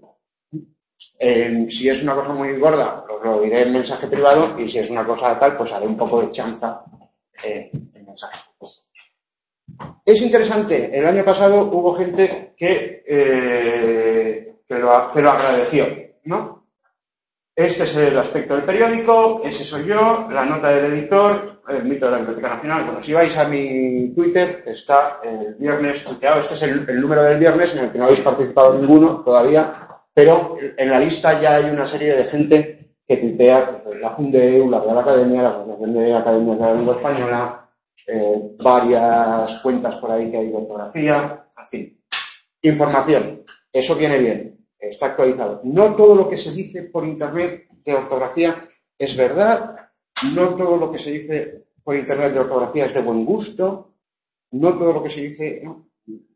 Si es una cosa muy gorda, os lo diré en mensaje privado, y si es una cosa tal, pues haré un poco de chanza en mensaje. Es interesante, el año pasado hubo gente que lo agradeció, ¿no? Este es el aspecto del periódico, ese soy yo, la nota del editor, el mito de la Biblioteca Nacional. Bueno, si vais a mi Twitter, está el viernes tuiteado. Este es el número del viernes en el que no habéis participado ninguno todavía, pero en la lista ya hay una serie de gente que tuitea, pues, la Fundeu, la Real Academia, la Asociación de Academias de la Lengua Española, varias cuentas por ahí que hay de ortografía, en fin. Información, eso viene bien. Está actualizado. No todo lo que se dice por internet de ortografía es verdad, no todo lo que se dice por internet de ortografía es de buen gusto, no todo lo que se dice... No.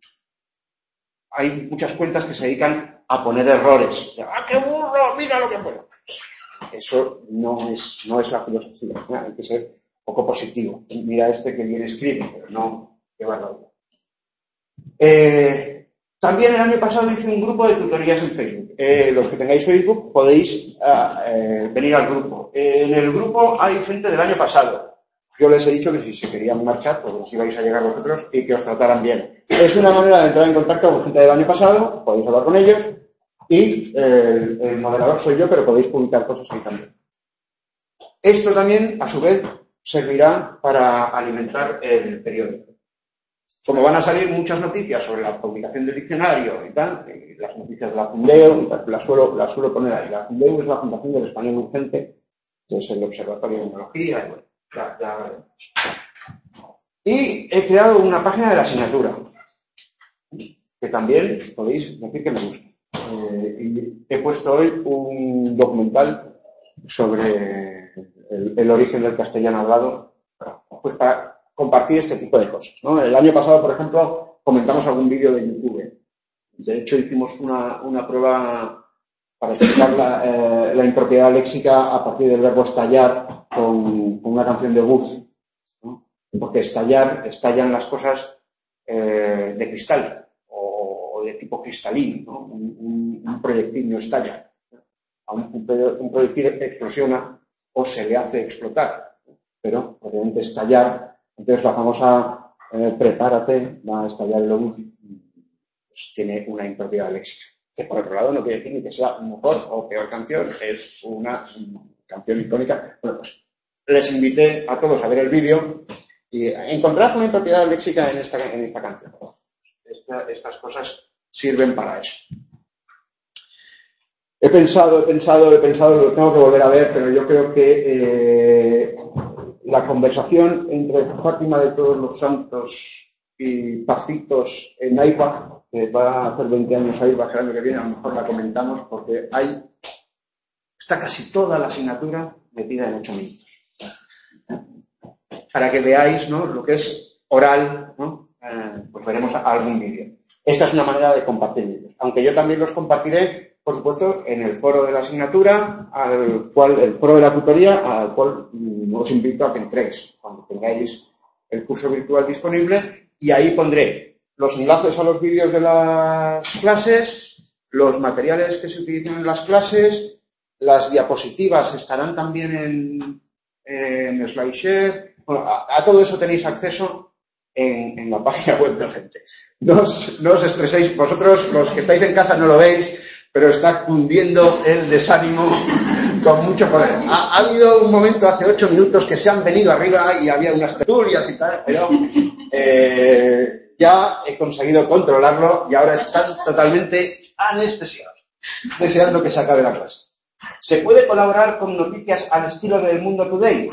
Hay muchas cuentas que se dedican a poner errores. ¡Ah, qué burro! ¡Mira lo que pone! Eso no es la filosofía. Hay que ser un poco positivo. Mira que bien escribe, pero no llevarlo. También el año pasado hice un grupo de tutorías en Facebook. Los que tengáis Facebook podéis venir al grupo. En el grupo hay gente del año pasado. Yo les he dicho que si se querían marchar, pues os ibais a llegar vosotros y que os trataran bien. Es una manera de entrar en contacto con gente del año pasado, podéis hablar con ellos y el moderador soy yo, pero podéis publicar cosas ahí también. Esto también, a su vez, servirá para alimentar el periódico. Como van a salir muchas noticias sobre la publicación del diccionario y tal, las noticias de la Fundeu y tal, las suelo poner ahí. La Fundeu es la Fundación del Español Urgente, que es el Observatorio de Tecnología, y bueno, ya veremos. Y he creado una página de la asignatura, que también podéis decir que me gusta. Y he puesto hoy un documental sobre el origen del castellano hablado, pues para compartir este tipo de cosas, ¿no? El año pasado, por ejemplo, comentamos algún vídeo de YouTube. De hecho, hicimos una prueba para explicar la impropiedad léxica a partir del verbo estallar con una canción de Bush, ¿no? Porque estallan las cosas de cristal o de tipo cristalino, ¿no? Un proyectil no estalla. Un proyectil explosiona o se le hace explotar, pero obviamente estallar, entonces la famosa prepárate, va a estallar el obús, pues tiene una impropiedad léxica, que por otro lado no quiere decir ni que sea mejor o peor canción, es una canción icónica. Bueno, pues les invité a todos a ver el vídeo y encontrad una impropiedad léxica en esta canción. Estas cosas sirven para eso. He pensado, lo tengo que volver a ver, pero yo creo que la conversación entre Fátima de Todos los Santos y Pacitos en AIBA, que va a hacer 20 años AIBA el año que viene, a lo mejor la comentamos porque está casi toda la asignatura metida en 8 minutos. Para que veáis, ¿no?, lo que es oral, ¿no? Pues veremos algún vídeo. Esta es una manera de compartir vídeos, aunque yo también los compartiré, por supuesto, en el foro de la asignatura, el foro de la tutoría, al cual os invito a que entréis cuando tengáis el curso virtual disponible, y ahí pondré los enlaces a los vídeos de las clases, los materiales que se utilizan en las clases, las diapositivas estarán también en SlideShare. Bueno, a todo eso tenéis acceso en la página web de gente. No os estreséis, vosotros los que estáis en casa no lo veis, pero está cundiendo el desánimo con mucho poder. Ha habido un momento hace 8 minutos que se han venido arriba y había unas tertulias y tal, pero ya he conseguido controlarlo y ahora están totalmente anestesiados, deseando que se acabe la clase. ¿Se puede colaborar con noticias al estilo del Mundo Today?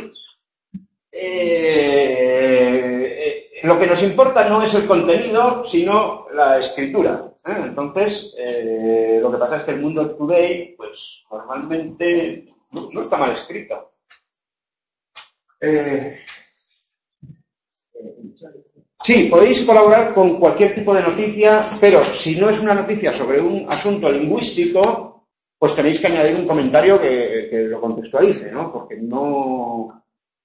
Lo que nos importa no es el contenido, sino la escritura. Entonces, lo que pasa es que el Mundo Today, pues, normalmente no está mal escrito. Sí, podéis colaborar con cualquier tipo de noticia, pero si no es una noticia sobre un asunto lingüístico, pues tenéis que añadir un comentario que lo contextualice, ¿no? Porque no...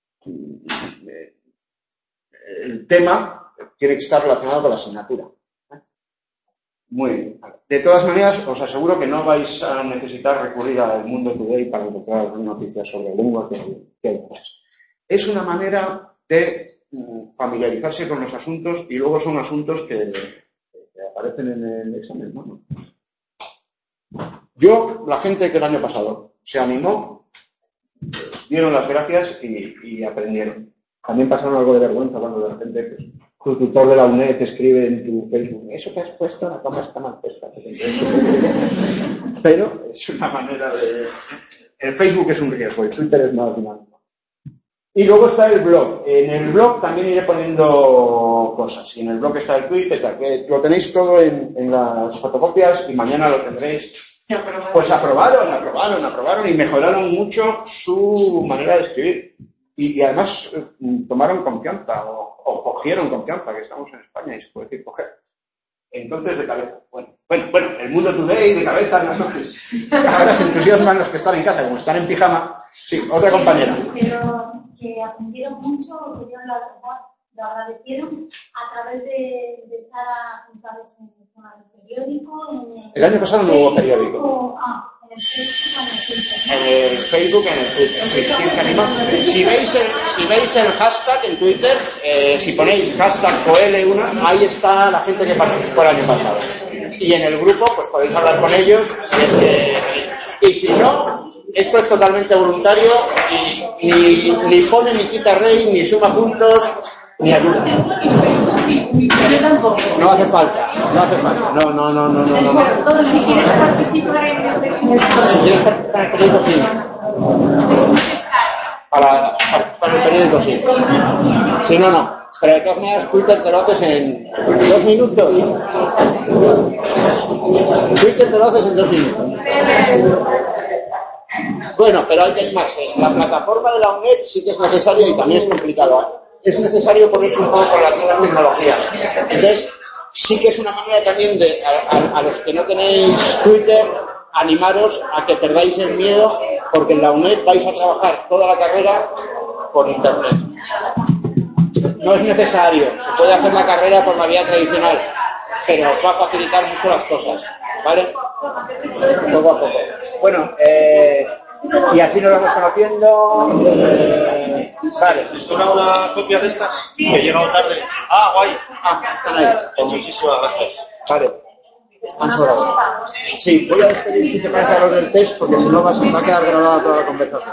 El tema tiene que estar relacionado con la asignatura. Muy bien. De todas maneras, os aseguro que no vais a necesitar recurrir al Mundo Today para encontrar noticias sobre lengua, que hay muchas. Es una manera de familiarizarse con los asuntos y luego son asuntos que aparecen en el examen, ¿no? La gente que el año pasado se animó, dieron las gracias y aprendieron. También pasaron algo de vergüenza cuando de repente pues, tu tutor de la UNED te escribe en tu Facebook, eso que has puesto, la toma está mal puesta. Pero es una manera de... El Facebook es un riesgo, el Twitter es más dinámico. Y luego está el blog. En el blog también iré poniendo cosas. Y en el blog está el Twitter, lo tenéis todo en las fotocopias y mañana lo tendréis. Pues aprobaron y mejoraron mucho su manera de escribir. Y además tomaron confianza o cogieron confianza, que estamos en España y se puede decir coger. Entonces, de cabeza. Bueno, el Mundo Today de cabeza, ¿no? Ahora se entusiasman los que están en casa, como están en pijama. Sí, otra compañera. Pero que aprendieron mucho, que lo agradecieron a través de estar apuntados en el periódico. El año pasado no hubo periódico. En el Facebook, en el Twitter. Si veis el hashtag en Twitter, si ponéis hashtag OL1, ahí está la gente que participó el año pasado. Y en el grupo, pues podéis hablar con ellos. Y si no, esto es totalmente voluntario y ni pone ni quita rey, ni suma puntos, ni ayuda. No hace falta. No. Si quieres participar en el periódico, sí. Para participar en el periódico, sí. Si no. Pero de todas maneras, Twitter te lo haces en 2 minutos. Twitter te lo haces en 2 minutos. Bueno, pero hay que animarse. La plataforma de la UNED sí que es necesaria y también es complicado. Es necesario ponerse un poco con las nuevas tecnologías. Entonces, sí que es una manera también de, a los que no tenéis Twitter, animaros a que perdáis el miedo, porque en la UNED vais a trabajar toda la carrera por Internet. No es necesario, se puede hacer la carrera por la vía tradicional, pero os va a facilitar mucho las cosas, ¿vale? Poco a poco. Bueno, y así nos vamos conociendo. Vale. ¿Te sobra una copia de estas? Sí. Que he llegado tarde. Ah, guay. Están ahí. Pues muchísimas gracias. Vale. Han sobrado. Sí, voy a despedir si te parece a los del test, porque si no va a quedar grabada toda la conversación.